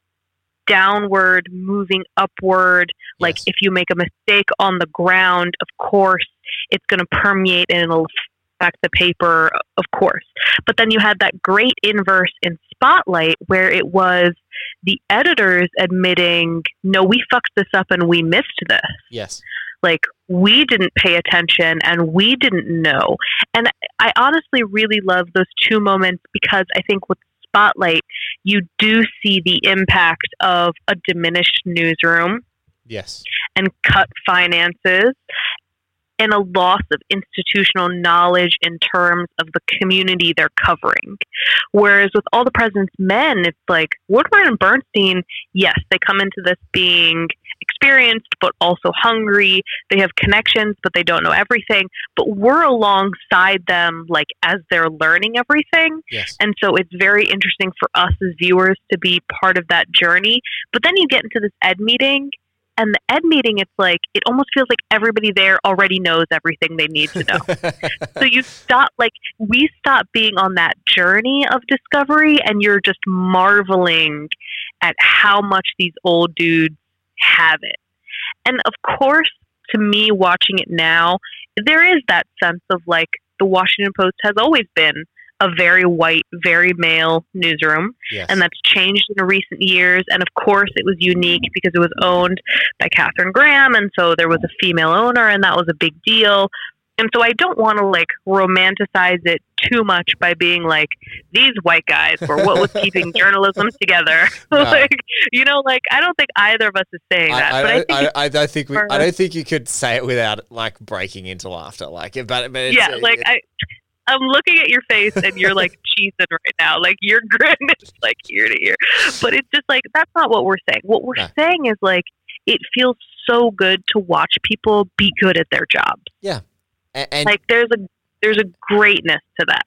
downward moving upward. Like, if you make a mistake on the ground, of course, it's going to permeate and it'll affect the paper, of course. But then you had that great inverse in Spotlight where it was the editors admitting, no, we fucked this up and we missed this. Yes. Like, we didn't pay attention and we didn't know. And I honestly really love those two moments, because I think with Spotlight, you do see the impact of a diminished newsroom. Yes. And cut finances, and a loss of institutional knowledge in terms of the community they're covering. Whereas with All the President's Men, it's like Woodward and Bernstein, yes, they come into this being experienced, but also hungry. They have connections, but they don't know everything. But we're alongside them, like, as they're learning everything. Yes. And so it's very interesting for us as viewers to be part of that journey. But then you get into this ed meeting, and the ed meeting, it's like, it almost feels like everybody there already knows everything they need to know. So you stop, like, we stop being on that journey of discovery, and you're just marveling at how much these old dudes have it. And of course, to me, watching it now, there is that sense of like, the Washington Post has always been a very white, very male newsroom. Yes. And that's changed in recent years. And of course, it was unique because it was owned by Katharine Graham. And so there was a female owner, and that was a big deal. And so I don't want to like romanticize it too much by being like, these white guys were what was keeping journalism together. No. Like, you know, like, I don't think either of us is saying that. I don't think you could say it without like breaking into laughter. Like, but it's, yeah, like I'm looking at your face and you're like cheesing right now. Like, your grin is like ear to ear. But it's just like, that's not what we're saying. What we're saying is like, it feels so good to watch people be good at their jobs. Yeah. And like, there's a greatness to that.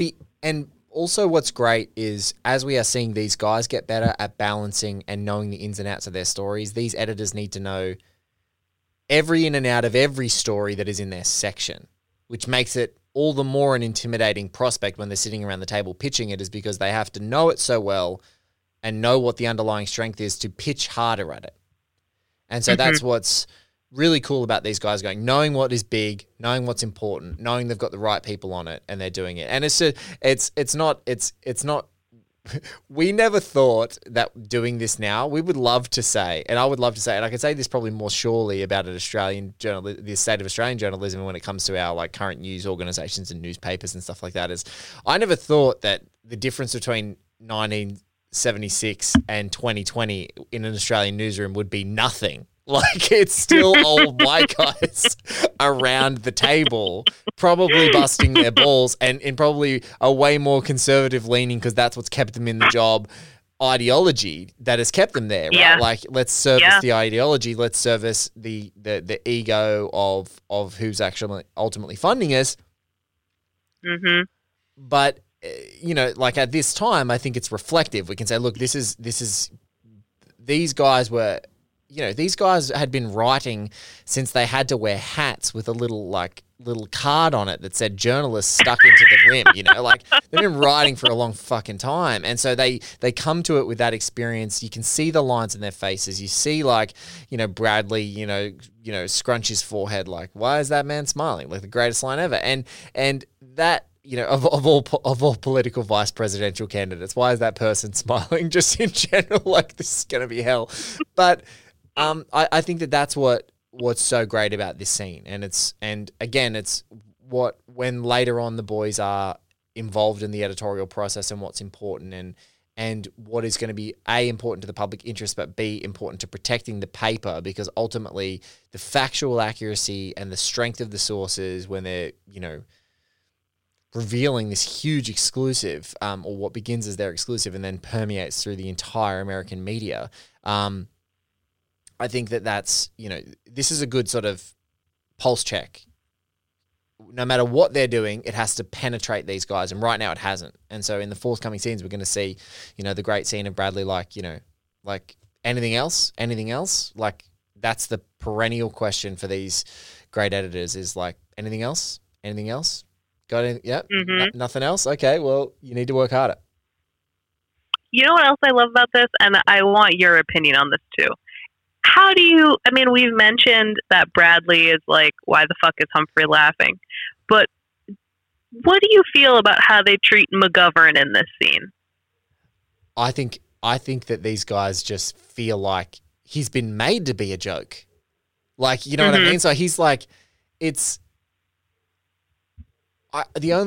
And also what's great is, as we are seeing these guys get better at balancing and knowing the ins and outs of their stories, these editors need to know every in and out of every story that is in their section, which makes it all the more an intimidating prospect when they're sitting around the table pitching it, is because they have to know it so well and know what the underlying strength is to pitch harder at it. And so that's what's really cool about these guys knowing what is big, knowing what's important, knowing they've got the right people on it and they're doing it. And it's not we never thought that doing this now, we would love to say, and I would love to say, and I can say this probably more surely about the state of Australian journalism when it comes to our like current news organisations and newspapers and stuff like that, is I never thought that the difference between 1976 and 2020 in an Australian newsroom would be nothing. Like, it's still old white guys around the table, probably busting their balls, and in probably a way more conservative leaning, because that's what's kept them in the job, ideology that has kept them there, right? Yeah. Like, let's service the ideology, let's service the ego of who's actually ultimately funding us. Mm-hmm. But, you know, like at this time, I think it's reflective. We can say, look, these guys were... You know, these guys had been writing since they had to wear hats with a little card on it that said journalists stuck into the rim, you know, like they've been writing for a long fucking time. And so they come to it with that experience. You can see the lines in their faces. You see, like, you know, Bradley, you know, scrunch his forehead, like, why is that man smiling? Like, the greatest line ever. And that, you know, of all political vice presidential candidates, why is that person smiling? Just in general, like, this is going to be hell. But I think that's what's so great about this scene, and again, it's when later on the boys are involved in the editorial process and what's important and what is going to be A, important to the public interest, but B, important to protecting the paper, because ultimately the factual accuracy and the strength of the sources when they're, you know, revealing this huge exclusive, or what begins as their exclusive and then permeates through the entire American media. I think that's, this is a good sort of pulse check. No matter what they're doing, it has to penetrate these guys, and right now it hasn't. And so in the forthcoming scenes, we're going to see, the great scene of Bradley, like anything else? Like, that's the perennial question for these great editors is like, anything else? Got anything? Yep. Mm-hmm. Nothing else? Okay, well, you need to work harder. You know what else I love about this? And I want your opinion on this too. We've mentioned that Bradley is like, why the fuck is Humphrey laughing? But what do you feel about how they treat McGovern in this scene? I think that these guys just feel like he's been made to be a joke. Like, you know what I mean? So he's like, I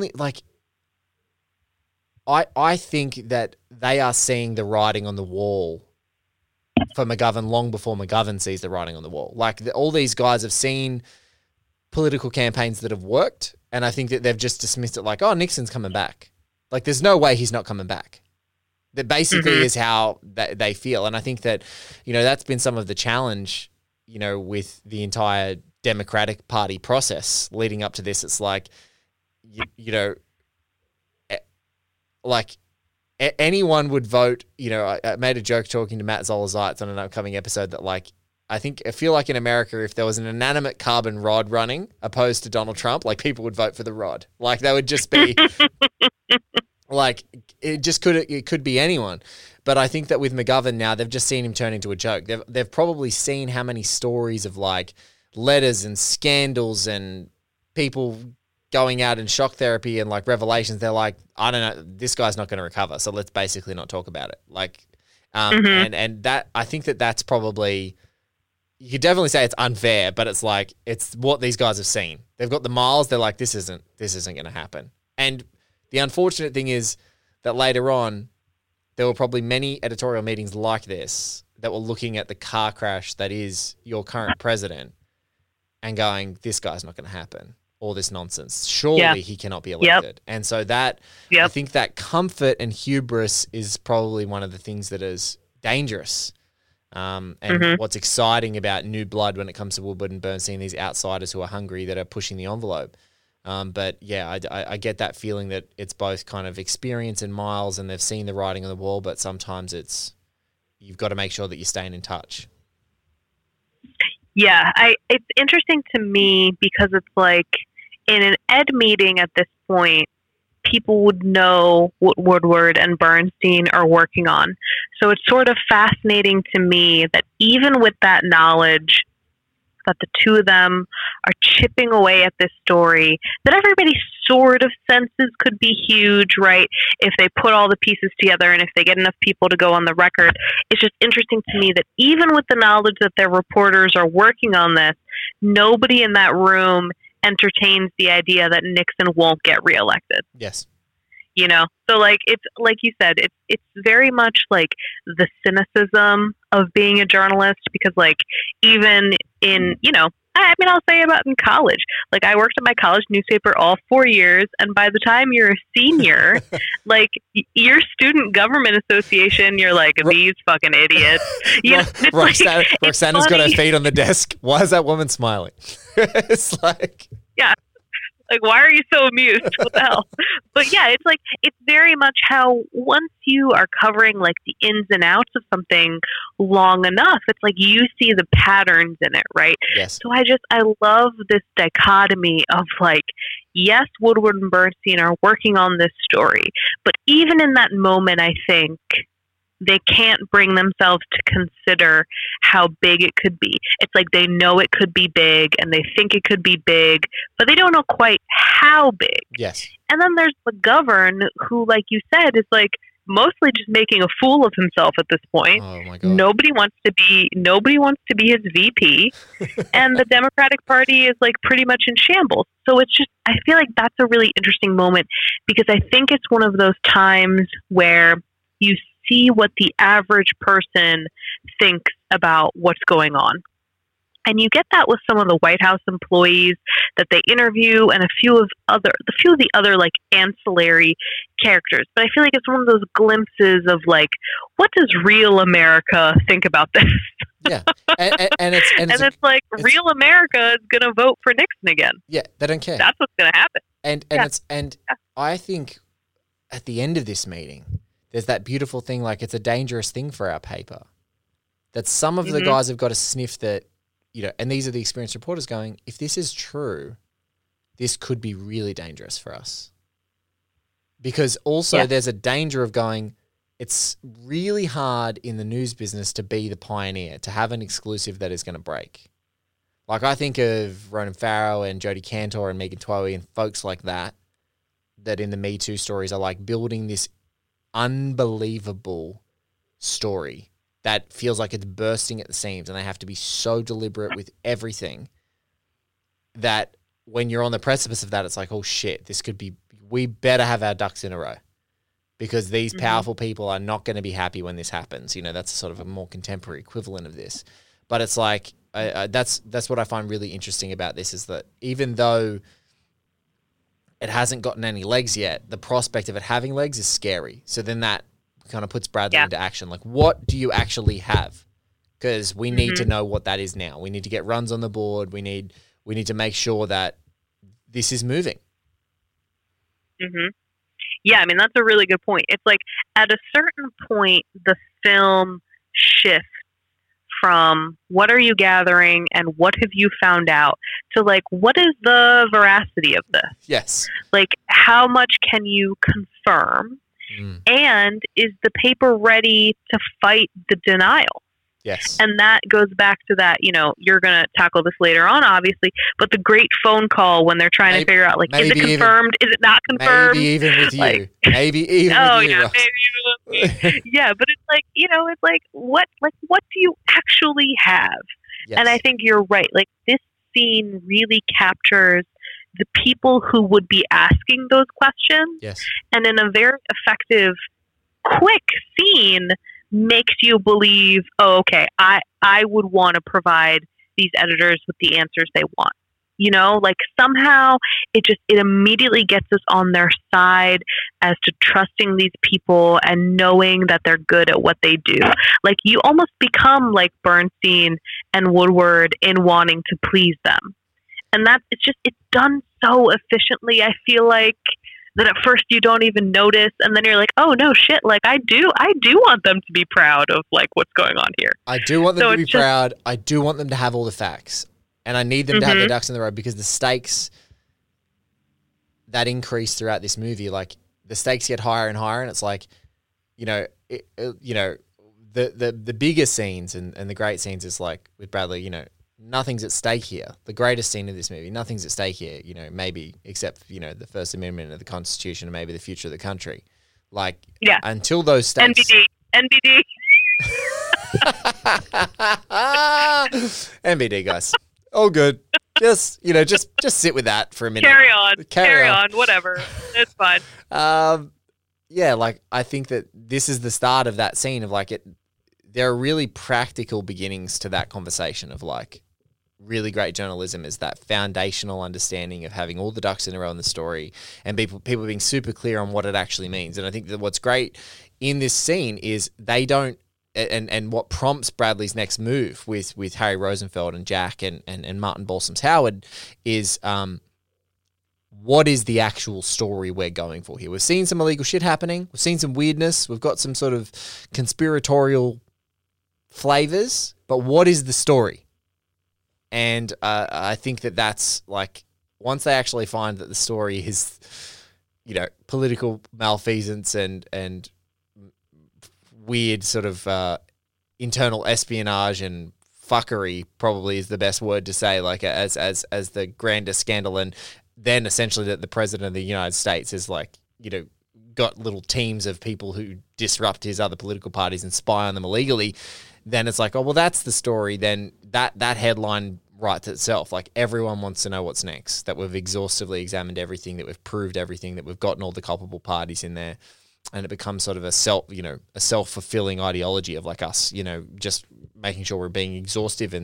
think that they are seeing the writing on the wall for McGovern long before McGovern sees the writing on the wall. Like, all these guys have seen political campaigns that have worked, and I think that they've just dismissed it like, oh, Nixon's coming back. Like, there's no way he's not coming back. That basically is how they feel. And I think that, that's been some of the challenge, with the entire Democratic Party process leading up to this. It's like, anyone would vote. I made a joke talking to Matt Zoller Zeitz on an upcoming episode that, like, I feel like in America, if there was an inanimate carbon rod running opposed to Donald Trump, like, people would vote for the rod. Like, that would just be like, it could be anyone. But I think that with McGovern now, they've just seen him turn into a joke. They've probably seen how many stories of, like, letters and scandals and people going out in shock therapy and, like, revelations. They're like, I don't know, this guy's not going to recover, so let's basically not talk about it. Like, and that, I think that's probably, you could definitely say it's unfair, but it's like, it's what these guys have seen. They've got the miles. They're like, this isn't going to happen. And the unfortunate thing is that later on, there were probably many editorial meetings like this that were looking at the car crash that is your current president and going, this guy's not going to happen. All this nonsense. Surely he cannot be elected. And so that, I think that comfort and hubris is probably one of the things that is dangerous. And what's exciting about new blood when it comes to Woodward and Bernstein, these outsiders who are hungry that are pushing the envelope. But yeah, I get that feeling that it's both kind of experience and miles, and they've seen the writing on the wall, but sometimes you've got to make sure that you're staying in touch. Yeah, it's interesting to me because it's like in an ed meeting at this point, people would know what Woodward and Bernstein are working on. So it's sort of fascinating to me that even with that knowledge, that the two of them are chipping away at this story that everybody sort of senses could be huge, right? If they put all the pieces together and if they get enough people to go on the record. It's just interesting to me that even with the knowledge that their reporters are working on this, nobody in that room entertains the idea that Nixon won't get reelected. Yes. So like, it's like you said, it's very much like the cynicism of being a journalist, because like even in, I'll say about in college, like I worked at my college newspaper all 4 years. And by the time you're a senior, like your student government association, you're like, these fucking idiots. Roxana's got her feet on the desk. Why is that woman smiling? It's like, yeah. Like, why are you so amused? What the hell? But yeah, it's like, it's very much how once you are covering like the ins and outs of something long enough, it's like you see the patterns in it, right? Yes. So I love this dichotomy of like, yes, Woodward and Bernstein are working on this story, but even in that moment, I think they can't bring themselves to consider how big it could be. It's like they know it could be big and they think it could be big, but they don't know quite how big. Yes. And then there's McGovern, who, like you said, is like mostly just making a fool of himself at this point. Oh my God. Nobody wants to be his VP. And the Democratic Party is like pretty much in shambles. So it's just, I feel like that's a really interesting moment, because I think it's one of those times where you see what the average person thinks about what's going on. And you get that with some of the White House employees that they interview and a few of the other like ancillary characters. But I feel like it's one of those glimpses of like, what does real America think about this? Yeah. And it's like real America is going to vote for Nixon again. Yeah, they don't care. That's what's going to happen. And I think at the end of this meeting, there's that beautiful thing, like it's a dangerous thing for our paper, that some of the guys have got to sniff that, you know, and these are the experienced reporters going, if this is true, this could be really dangerous for us. Because also there's a danger of going, it's really hard in the news business to be the pioneer, to have an exclusive that is going to break. Like I think of Ronan Farrow and Jodie Cantor and Megan Twohy and folks like that in the Me Too stories are like building this unbelievable story that feels like it's bursting at the seams, and they have to be so deliberate with everything that when you're on the precipice of that, it's like, oh shit, this could be, we better have our ducks in a row because these powerful people are not going to be happy when this happens. You know, that's sort of a more contemporary equivalent of this. But it's like, that's what I find really interesting about this, is that even though it hasn't gotten any legs yet, the prospect of it having legs is scary. So then that kind of puts Bradley into action. Like, what do you actually have? Because we need to know what that is now. We need to get runs on the board. We need to make sure that this is moving. Yeah, I mean, that's a really good point. It's like at a certain point, the film shifts from what are you gathering and what have you found out to like, what is the veracity of this? Yes. Like, how much can you confirm? And is the paper ready to fight the denial? Yes. And that goes back to that, you know, you're going to tackle this later on, obviously, but the great phone call when they're trying to figure out, like, is it confirmed? Is it not confirmed? Maybe even with you. Like, maybe even with you. Yeah, maybe even with me. Yeah, but it's like, you know, it's like, what do you actually have? Yes. And I think you're right. Like, this scene really captures the people who would be asking those questions. Yes. And in a very effective, quick scene, makes you believe, oh, okay, I would want to provide these editors with the answers they want. You know, like somehow it immediately gets us on their side as to trusting these people and knowing that they're good at what they do. Like you almost become like Bernstein and Woodward in wanting to please them. And it's done so efficiently. I feel like that at first you don't even notice, and then you're like, oh no shit, like I do want them to be proud of like what's going on here. I do want them to be proud. I do want them to have all the facts, and I need them to have their ducks in the row, because the stakes that increase throughout this movie, like the stakes get higher and higher, and it's like, the bigger scenes and the great scenes is like with Bradley, nothing's at stake here. The greatest scene of this movie, nothing's at stake here, maybe except, the First Amendment of the Constitution and maybe the future of the country. Like, until those stakes... NBD. NBD, guys. All good. Just sit with that for a minute. Carry on, whatever. It's fine. I think that this is the start of that scene of like it. There are really practical beginnings to that conversation of like really great journalism is that foundational understanding of having all the ducks in a row in the story and people being super clear on what it actually means. And I think that what's great in this scene is they don't, and what prompts Bradley's next move with Harry Rosenfeld and Jack and Martin Balsams Howard is what is the actual story we're going for here? We've seen some illegal shit happening. We've seen some weirdness. We've got some sort of conspiratorial flavors, but what is the story? And I think that that's like, once they actually find that the story is, political malfeasance and weird sort of internal espionage and fuckery probably is the best word to say, like as the grandest scandal, and then essentially that the president of the United States is like, got little teams of people who disrupt his other political parties and spy on them illegally, then it's like, oh, well, that's the story. Then that headline writes itself. Like everyone wants to know what's next, that we've exhaustively examined everything, that we've proved everything, that we've gotten all the culpable parties in there. And it becomes sort of a self-fulfilling ideology of like us, just making sure we're being exhaustive and,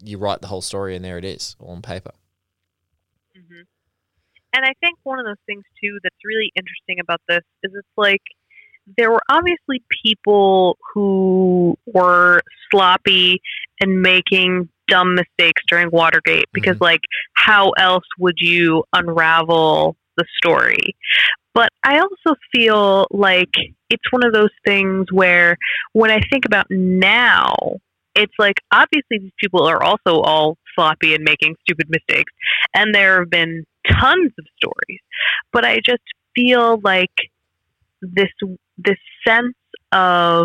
you write the whole story and there it is, all on paper. Mm-hmm. And I think one of those things, too, that's really interesting about this is it's like there were obviously people who were sloppy and making dumb mistakes during Watergate because, like, how else would you unravel the story? But I also feel like it's one of those things where when I think about now, it's like obviously these people are also all sloppy and making stupid mistakes, and there have been tons of stories. But I just feel like this sense of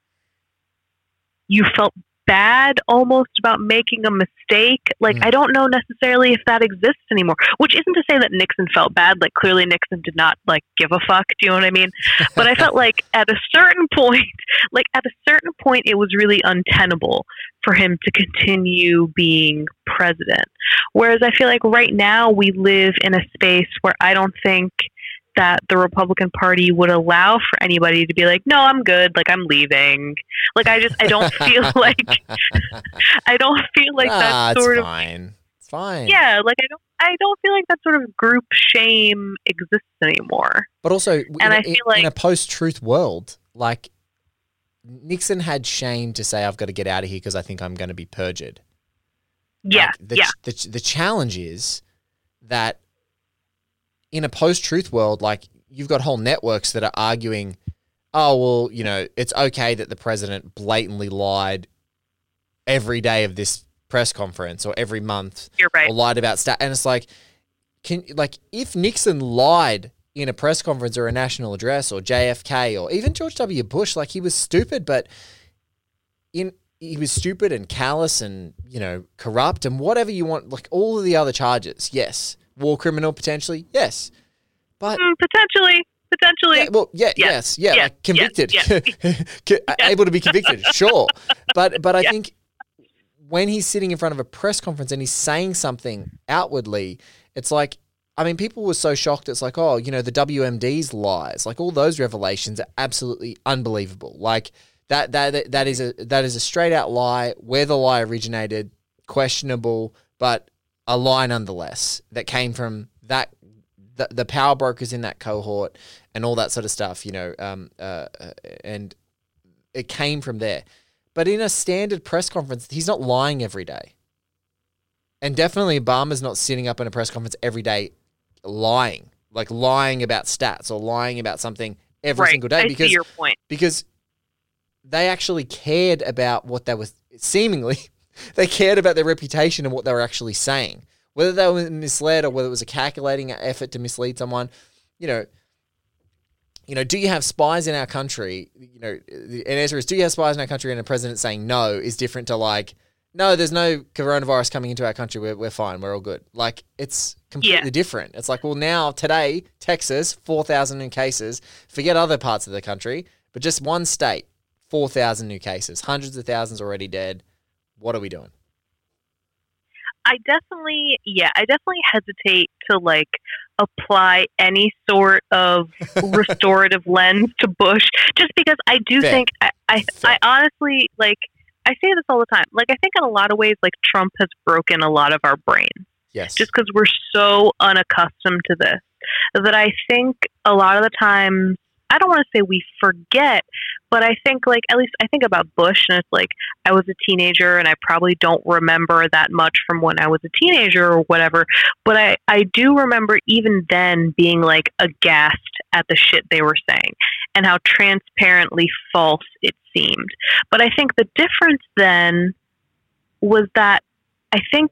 you felt bad almost about making a mistake. Like, I don't know necessarily if that exists anymore, which isn't to say that Nixon felt bad. Like, clearly Nixon did not, like, give a fuck. Do you know what I mean? But I felt like at a certain point, it was really untenable for him to continue being president. Whereas I feel like right now we live in a space where I don't think that the Republican Party would allow for anybody to be like, no, I'm good. Like, I'm leaving. Like, I don't feel like, that sort of. It's fine. Yeah. Like, I don't feel like that sort of group shame exists anymore. But also, I feel like in a post-truth world, like, Nixon had shame to say, I've got to get out of here because I think I'm going to be perjured. Yeah. The challenge is that in a post-truth world, like, you've got whole networks that are arguing, oh, well, you know, it's okay that the president blatantly lied every day of this press conference or every month. You're right. Or lied about and it's like, if Nixon lied in a press conference or a national address or JFK or even George W. Bush, like, he was stupid, but he was stupid and callous and, you know, corrupt and whatever you want, like all of the other charges, yes. War criminal, potentially, yes. But potentially. Yes. Like convicted. Able to be convicted, sure. But I think when he's sitting in front of a press conference and he's saying something outwardly, it's like, I mean, people were so shocked. It's like, oh, you know, the WMD's lies, like all those revelations are absolutely unbelievable. Like that is a straight out lie. Where the lie originated, questionable, but a lie nonetheless that came from the power brokers in that cohort and all that sort of stuff, you know, and it came from there. But in a standard press conference, he's not lying every day. And definitely Obama's not sitting up in a press conference every day lying about stats or lying about something every single day. I see your point. Because they actually cared about what they were seemingly... They cared about their reputation and what they were actually saying. Whether they were misled or whether it was a calculating effort to mislead someone, you know, do you have spies in our country? You know, the answer is, do you have spies in our country? And a president saying no is different to like, no, there's no coronavirus coming into our country. We're fine. We're all good. Like, it's completely different. It's like, well, now today, Texas, 4,000 new cases. Forget other parts of the country, but just one state, 4,000 new cases, hundreds of thousands already dead. What are we doing? I definitely hesitate to like apply any sort of restorative lens to Bush, just because I do think I honestly, like, I say this all the time. Like, I think in a lot of ways, like, Trump has broken a lot of our brains. Yes. Just because we're so unaccustomed to this, that I think a lot of the time, I don't want to say we forget, but I think, like, at least I think about Bush, and it's like, I was a teenager and I probably don't remember that much from when I was a teenager or whatever, but I do remember even then being, like, aghast at the shit they were saying and how transparently false it seemed. But I think the difference then was that I think,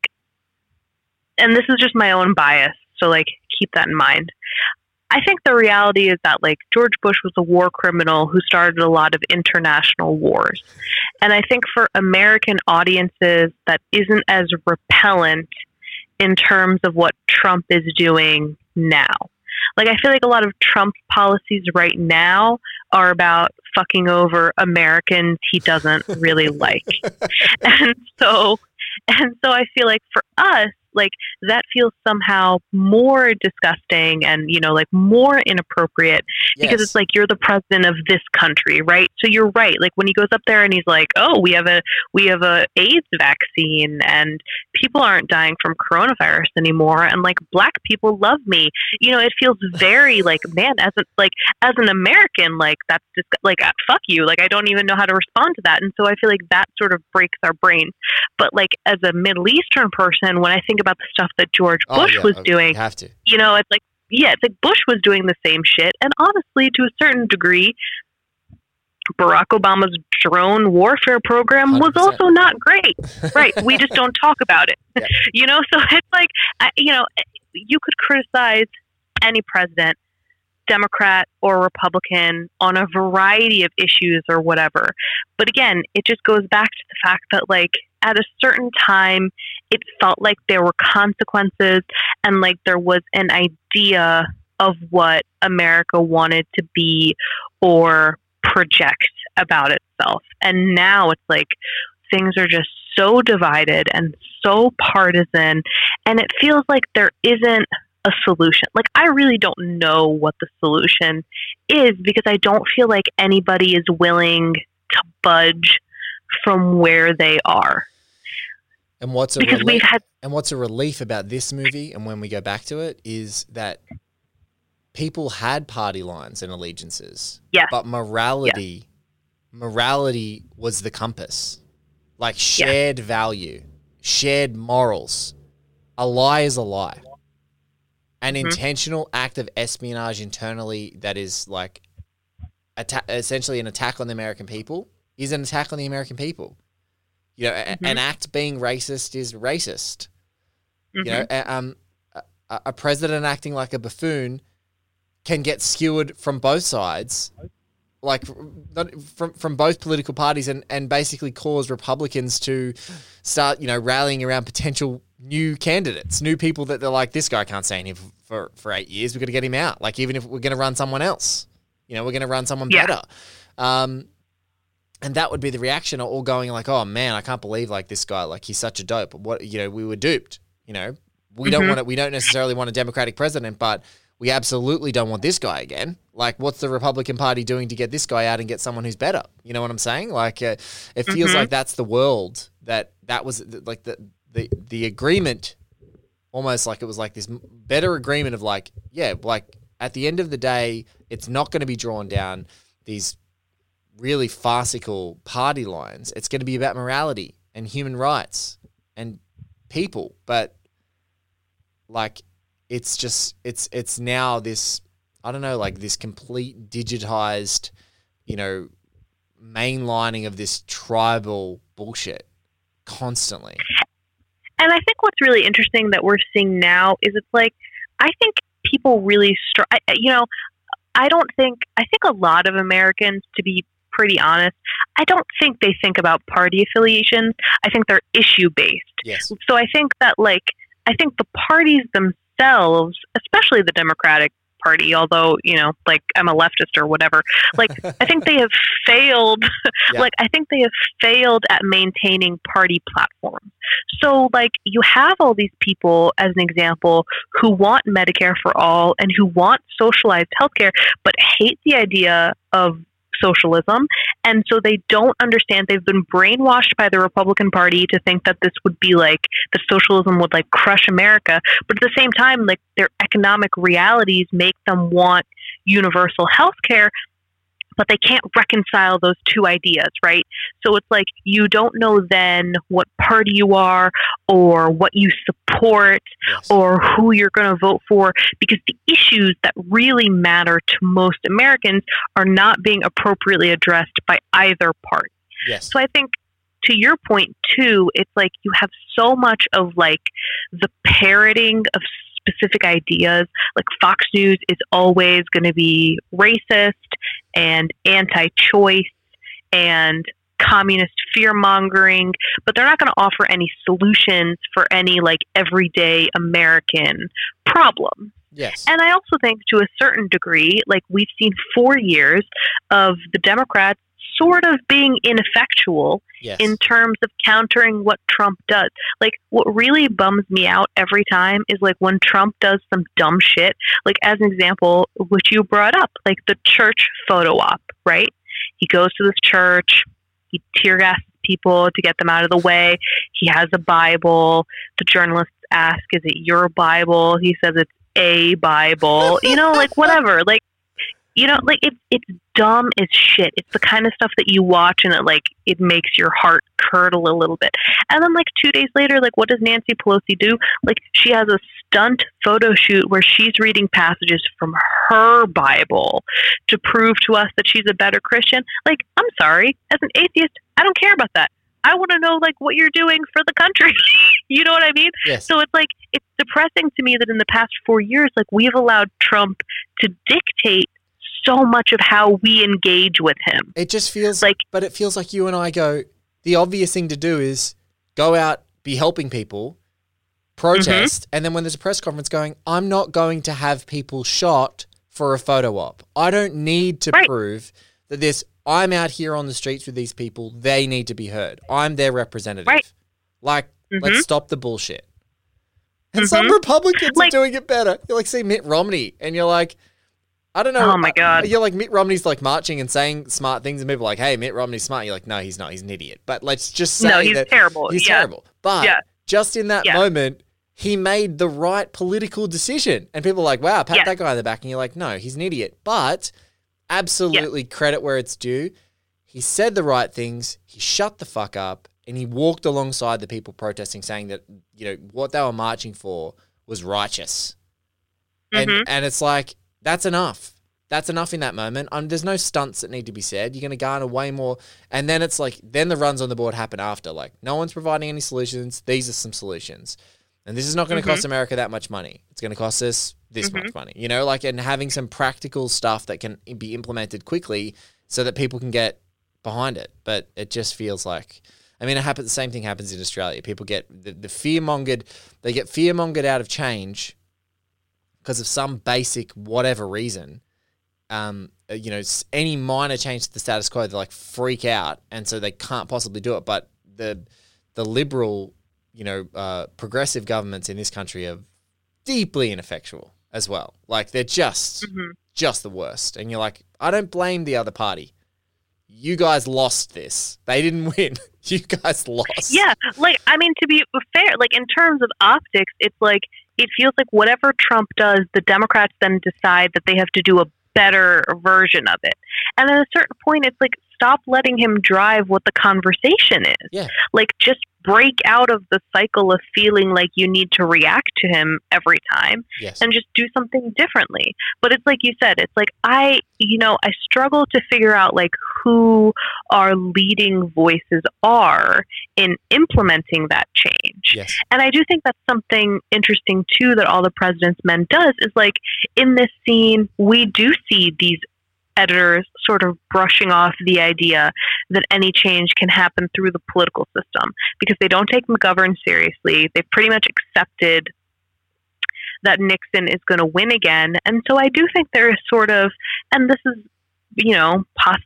and this is just my own bias, so, like, keep that in mind, I think the reality is that, like, George Bush was a war criminal who started a lot of international wars. And I think for American audiences, that isn't as repellent in terms of what Trump is doing now. Like, I feel like a lot of Trump's policies right now are about fucking over Americans he doesn't really like. And so I feel like for us, like that feels somehow more disgusting and, you know, like more inappropriate because it's like you're the president of this country, right? So you're right. Like when he goes up there and he's like, oh, we have a AIDS vaccine and people aren't dying from coronavirus anymore, and like black people love me. You know, it feels very like, man, as an American, like that's just like fuck you. Like I don't even know how to respond to that. And so I feel like that sort of breaks our brains. But like as a Middle Eastern person, when I think about the stuff that George Bush was doing, have to. You know, it's like, yeah, it's like Bush was doing the same shit. And honestly, to a certain degree, Barack Obama's drone warfare program 100%. Was also not great. Right. We just don't talk about it. Yeah. You know, so it's like, you know, you could criticize any president, Democrat or Republican, on a variety of issues or whatever. But again, it just goes back to the fact that like at a certain time, it felt like there were consequences and like there was an idea of what America wanted to be or project about itself. And now it's like things are just so divided and so partisan, and it feels like there isn't a solution. Like I really don't know what the solution is because I don't feel like anybody is willing to budge from where they are. And what's a relief about this movie, and when we go back to it, is that people had party lines and allegiances. Yes. But morality was the compass. Like shared value, shared morals. A lie is a lie. An intentional act of espionage internally that is like essentially an attack on the American people is an attack on the American people. You know, an act being racist is racist. You know, a president acting like a buffoon can get skewered from both sides, like from both political parties, and basically cause Republicans to start, you know, rallying around potential new candidates, new people that they're like, this guy can't stay in here for 8 years. We've got to get him out. Like, even if we're going to run someone else, you know, we're going to run someone better. And that would be the reaction, all going like, oh man, I can't believe like this guy, like he's such a dope. What, you know, we were duped, you know, we don't necessarily want a Democratic president, but we absolutely don't want this guy again. Like, what's the Republican Party doing to get this guy out and get someone who's better? You know what I'm saying? Like, it feels like that's the world that was like the agreement, almost like it was like this better agreement of like, yeah, like at the end of the day, it's not going to be drawn down these really farcical party lines. It's going to be about morality and human rights and people. But like, it's just, it's now this, I don't know, like this complete digitized, you know, mainlining of this tribal bullshit constantly. And I think what's really interesting that we're seeing now is it's like, I think people really, I think a lot of Americans, to be pretty honest, I don't think they think about party affiliations. I think they're issue-based. Yes. So I think that, like, I think the parties themselves, especially the Democratic Party, although, you know, like I'm a leftist or whatever, like I think they have failed, like I think they have failed at maintaining party platforms. So like you have all these people, as an example, who want Medicare for all and who want socialized healthcare, but hate the idea of socialism, and so they don't understand. They've been brainwashed by the Republican Party to think that this would be like, that socialism would like crush America, but at the same time, like their economic realities make them want universal health care, but they can't reconcile those two ideas, right? So it's like you don't know then what party you are or what you support or who you're going to vote for, because the issues that really matter to most Americans are not being appropriately addressed by either party. Yes. So I think, to your point too, it's like you have so much of like the parroting of specific ideas. Like Fox News is always going to be racist and anti-choice and communist fear-mongering, but they're not going to offer any solutions for any like everyday American problem. Yes. And I also think to a certain degree, like we've seen 4 years of the Democrats sort of being ineffectual in terms of countering what Trump does. Like, what really bums me out every time is like when Trump does some dumb shit, like as an example, which you brought up, like the church photo op, right? He goes to this church, he tear gasses people to get them out of the way. He has a Bible. The journalists ask, is it your Bible? He says it's a Bible, you know, like whatever. Like, you know, like it's dumb as shit. It's the kind of stuff that you watch and it makes your heart curdle a little bit. And then like 2 days later, like what does Nancy Pelosi do? Like she has a stunt photo shoot where she's reading passages from her Bible to prove to us that she's a better Christian. Like, I'm sorry, as an atheist, I don't care about that. I want to know like what you're doing for the country. You know what I mean? Yes. So it's like, it's depressing to me that in the past 4 years, like we've allowed Trump to dictate so much of how we engage with him. It just feels like, but it feels like you and I go, the obvious thing to do is go out, be helping people, protest, and then when there's a press conference going, I'm not going to have people shot for a photo op. I don't need to prove that I'm out here on the streets with these people. They need to be heard. I'm their representative. Right. Like, let's stop the bullshit. And some Republicans are doing it better. You like see Mitt Romney and you're like, I don't know. Oh my God. You're like, Mitt Romney's like marching and saying smart things and people are like, hey, Mitt Romney's smart. You're like, no, he's not. He's an idiot. But let's just say no, he's that terrible. He's terrible. But just in that moment, he made the right political decision. And people are like, wow, pat that guy on the back. And you're like, no, he's an idiot. But absolutely credit where it's due. He said the right things. He shut the fuck up. And he walked alongside the people protesting saying that, you know, what they were marching for was righteous. And it's like, that's enough. That's enough in that moment. There's no stunts that need to be said. You're going to garner way more. And then it's like, then the runs on the board happen after. Like, no one's providing any solutions. These are some solutions. And this is not going to cost America that much money. It's going to cost us this much money. You know, like, and having some practical stuff that can be implemented quickly so that people can get behind it. But it just feels like, I mean, the same thing happens in Australia. People get the fear-mongered, they get fear-mongered out of change because of some basic whatever reason, you know, any minor change to the status quo, they like freak out, and so they can't possibly do it. But the liberal, you know, progressive governments in this country are deeply ineffectual as well. Like they're just the worst. And you're like, I don't blame the other party. You guys lost this. They didn't win. You guys lost. Yeah, like, I mean, to be fair, like, in terms of optics, it's like, it feels like whatever Trump does, the Democrats then decide that they have to do a better version of it. And at a certain point, it's like, stop letting him drive what the conversation is. Yeah. Like, just break out of the cycle of feeling like you need to react to him every time and just do something differently. But it's like you said, it's like, I struggle to figure out like who our leading voices are in implementing that change. Yes. And I do think that's something interesting too that All the President's Men does is like in this scene, we do see these editors sort of brushing off the idea that any change can happen through the political system because they don't take McGovern seriously. They pretty much accepted that Nixon is going to win again. And so I do think there is sort of, and this is, you know,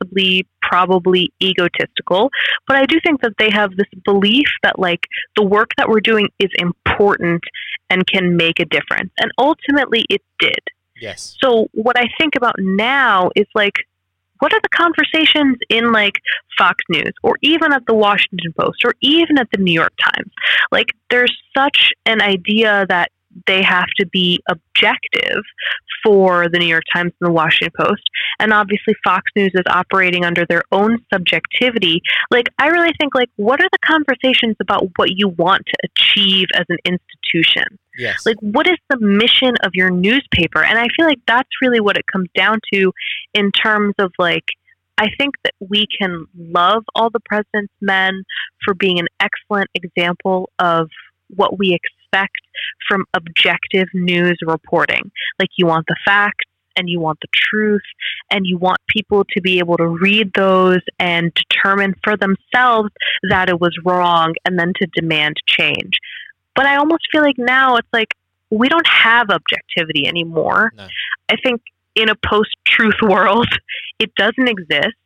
probably egotistical, but I do think that they have this belief that like the work that we're doing is important and can make a difference. And ultimately it did. Yes. So what I think about now is like, what are the conversations in like Fox News or even at the Washington Post or even at the New York Times? Like there's such an idea that they have to be objective for the New York Times and the Washington Post. And obviously Fox News is operating under their own subjectivity. Like, I really think, like, what are the conversations about what you want to achieve as an institution? Yes. Like, what is the mission of your newspaper? And I feel like that's really what it comes down to in terms of, like, I think that we can love All the President's Men for being an excellent example of what we expect from objective news reporting. Like, you want the facts and you want the truth and you want people to be able to read those and determine for themselves that it was wrong and then to demand change. But I almost feel like now it's like we don't have objectivity anymore. No. I think in a post-truth world, it doesn't exist.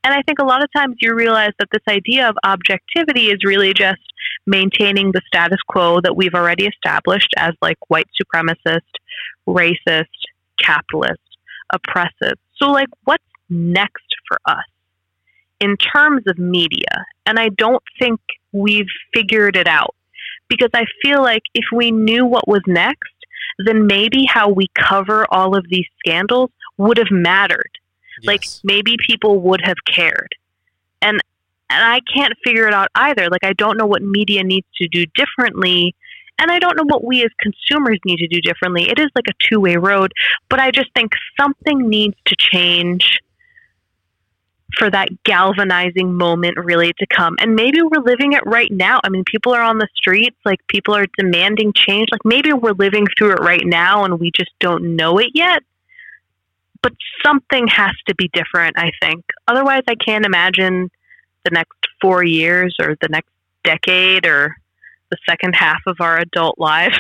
And I think a lot of times you realize that this idea of objectivity is really just maintaining the status quo that we've already established as like white supremacist, racist, capitalist, oppressive. So like what's next for us in terms of media? And I don't think we've figured it out, because I feel like if we knew what was next, then maybe how we cover all of these scandals would have mattered. Yes. Like maybe people would have cared. And I can't figure it out either. Like I don't know what media needs to do differently, and I don't know what we as consumers need to do differently. It is like a two-way road, but I just think something needs to change for that galvanizing moment really to come. And maybe we're living it right now. I mean, people are on the streets, like people are demanding change. Like maybe we're living through it right now and we just don't know it yet. But something has to be different, I think. Otherwise, I can't imagine the next 4 years or the next decade or the second half of our adult lives.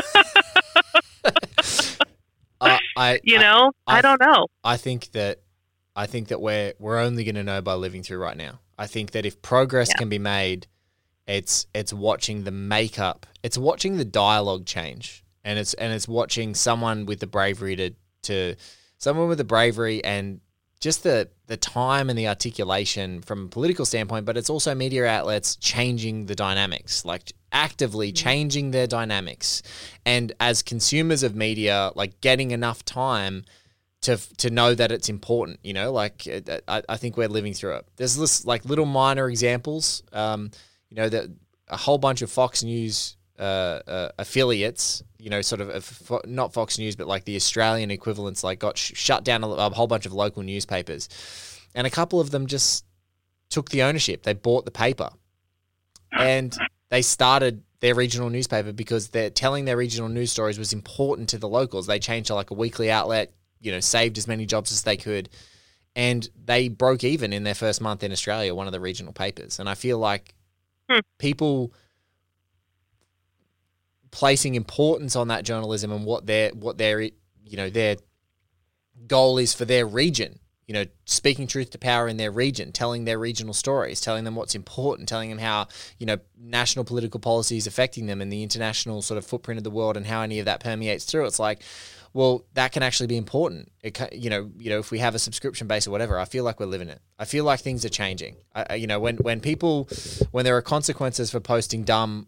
I don't know. I think that we're only going to know by living through right now. I think that if progress can be made, it's watching the makeup, it's watching the dialogue change, and it's watching someone with the bravery and just the time and the articulation from a political standpoint, but it's also media outlets changing the dynamics, like actively changing their dynamics, and as consumers of media, like getting enough time to know that it's important, you know, like I think we're living through it. There's this like little minor examples, you know, that a whole bunch of Fox News affiliates, you know, sort of not Fox News, but like the Australian equivalents, like got shut down a whole bunch of local newspapers, and a couple of them just took the ownership. They bought the paper and they started their regional newspaper because they're telling their regional news stories was important to the locals. They changed to like a weekly outlet, you know, saved as many jobs as they could, and they broke even in their first month in Australia, one of the regional papers. And I feel like people placing importance on that journalism and what their you know, their goal is for their region, you know, speaking truth to power in their region, telling their regional stories, telling them what's important, telling them how, you know, national political policy is affecting them and the international sort of footprint of the world and how any of that permeates through. It's like, well, that can actually be important. You know, if we have a subscription base or whatever, I feel like we're living it. I feel like things are changing. You know, when there are consequences for posting dumb,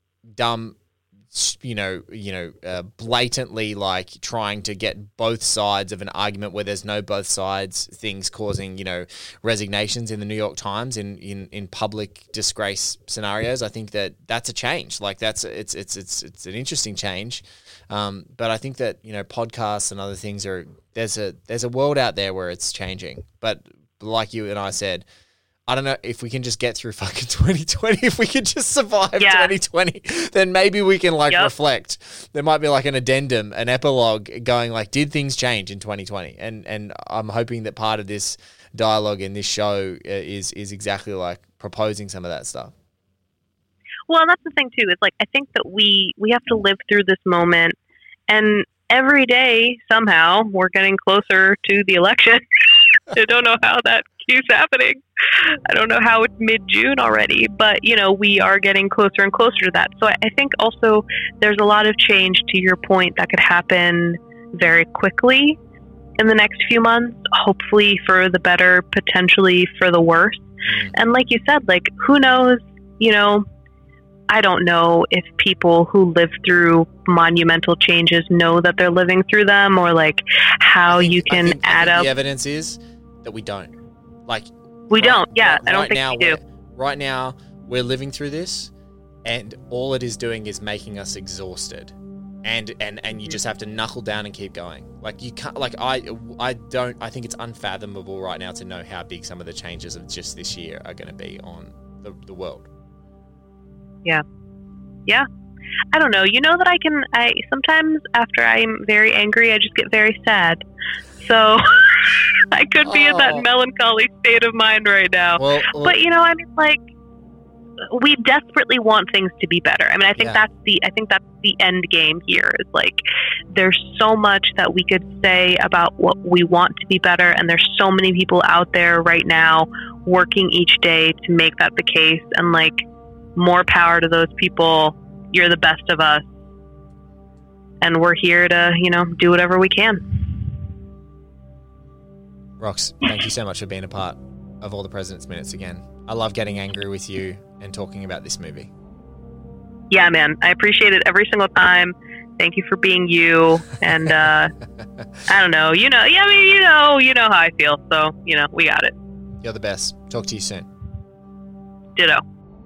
blatantly like trying to get both sides of an argument where there's no both sides, things causing, you know, resignations in the New York Times in public disgrace scenarios. I think that's a change. Like it's an interesting change. But I think that, you know, podcasts and other things there's a world out there where it's changing. But like you and I said, I don't know if we can just get through fucking 2020. If we can just survive 2020, then maybe we can reflect. There might be like an addendum, an epilogue going like, did things change in 2020? And I'm hoping that part of this dialogue in this show is exactly like proposing some of that stuff. Well, and that's the thing too. It's like, I think that we have to live through this moment, and every day somehow we're getting closer to the election. I don't know how that keeps happening. I don't know how it's mid-June already, but, you know, we are getting closer and closer to that. So I think also there's a lot of change, to your point, that could happen very quickly in the next few months, hopefully for the better, potentially for the worse. And like you said, like, who knows, you know, I don't know if people who live through monumental changes know that they're living through them, or like how you can add up. The evidence is that we don't. Like, we don't. Yeah, I don't think we do. Right now, we're living through this, and all it is doing is making us exhausted, and you just have to knuckle down and keep going. Like, you can't. Like, I think it's unfathomable right now to know how big some of the changes of just this year are going to be on the world. Yeah. I don't know. You know that I sometimes after I'm very angry, I just get very sad. So I could be in that melancholy state of mind right now. But, you know, I mean, like, we desperately want things to be better. I mean, I think that's the end game here. Is like there's so much that we could say about what we want to be better, and there's so many people out there right now working each day to make that the case. And like, more power to those people. You're the best of us, and we're here to, you know, do whatever we can. Rox, thank you so much for being a part of All the President's Minutes again. I love getting angry with you and talking about this movie. Yeah, man. I appreciate it every single time. Thank you for being you. And I don't know. You know, yeah, I mean, you know how I feel. So, you know, we got it. You're the best. Talk to you soon. Ditto.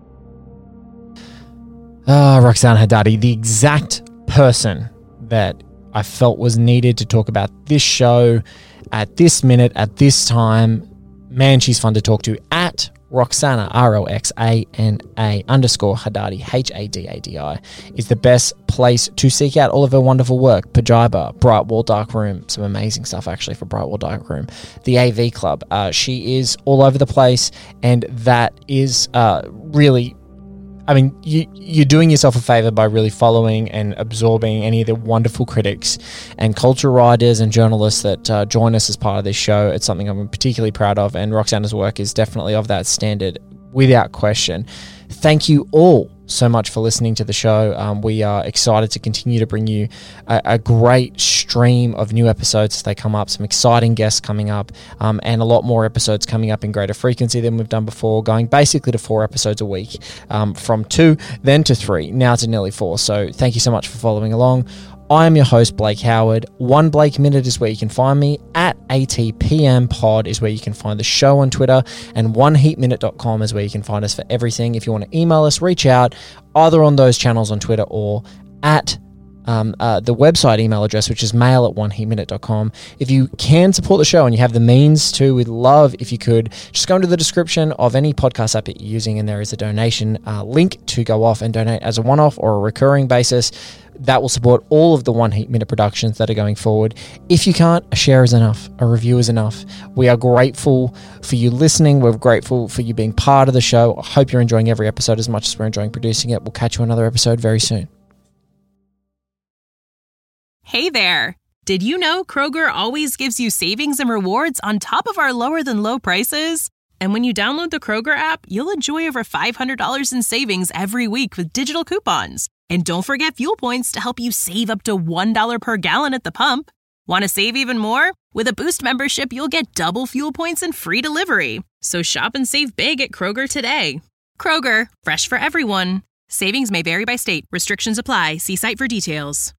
Roxana Hadadi, the exact person that I felt was needed to talk about this show at this minute, at this time. Man, she's fun to talk to. At Roxana, ROXANA _ Hadadi, HADADI, is the best place to seek out all of her wonderful work. Pajiba, Bright Wall Dark Room, some amazing stuff actually for Bright Wall Dark Room. The AV Club, she is all over the place, and that is really... I mean, you're doing yourself a favor by really following and absorbing any of the wonderful critics and culture writers and journalists that join us as part of this show. It's something I'm particularly proud of, and Roxana's work is definitely of that standard, without question. Thank you all so much for listening to the show. We are excited to continue to bring you a great stream of new episodes as they come up, some exciting guests coming up, and a lot more episodes coming up in greater frequency than we've done before, going basically to 4 episodes a week, from 2, then to 3, now to nearly 4. So thank you so much for following along. I am your host, Blake Howard. One Blake Minute is where you can find me. At ATPM Pod is where you can find the show on Twitter. And oneheatminute.com is where you can find us for everything. If you want to email us, reach out either on those channels on Twitter or at the website email address, which is mail@oneheatminute.com. If you can support the show and you have the means to, we'd love if you could just go into the description of any podcast app that you're using, and there is a donation link to go off and donate as a one-off or a recurring basis. That will support all of the One Heat Minute productions that are going forward. If you can't, a share is enough. A review is enough. We are grateful for you listening. We're grateful for you being part of the show. I hope you're enjoying every episode as much as we're enjoying producing it. We'll catch you on another episode very soon. Hey there. Did you know Kroger always gives you savings and rewards on top of our lower than low prices? And when you download the Kroger app, you'll enjoy over $500 in savings every week with digital coupons. And don't forget fuel points to help you save up to $1 per gallon at the pump. Want to save even more? With a Boost membership, you'll get double fuel points and free delivery. So shop and save big at Kroger today. Kroger, fresh for everyone. Savings may vary by state. Restrictions apply. See site for details.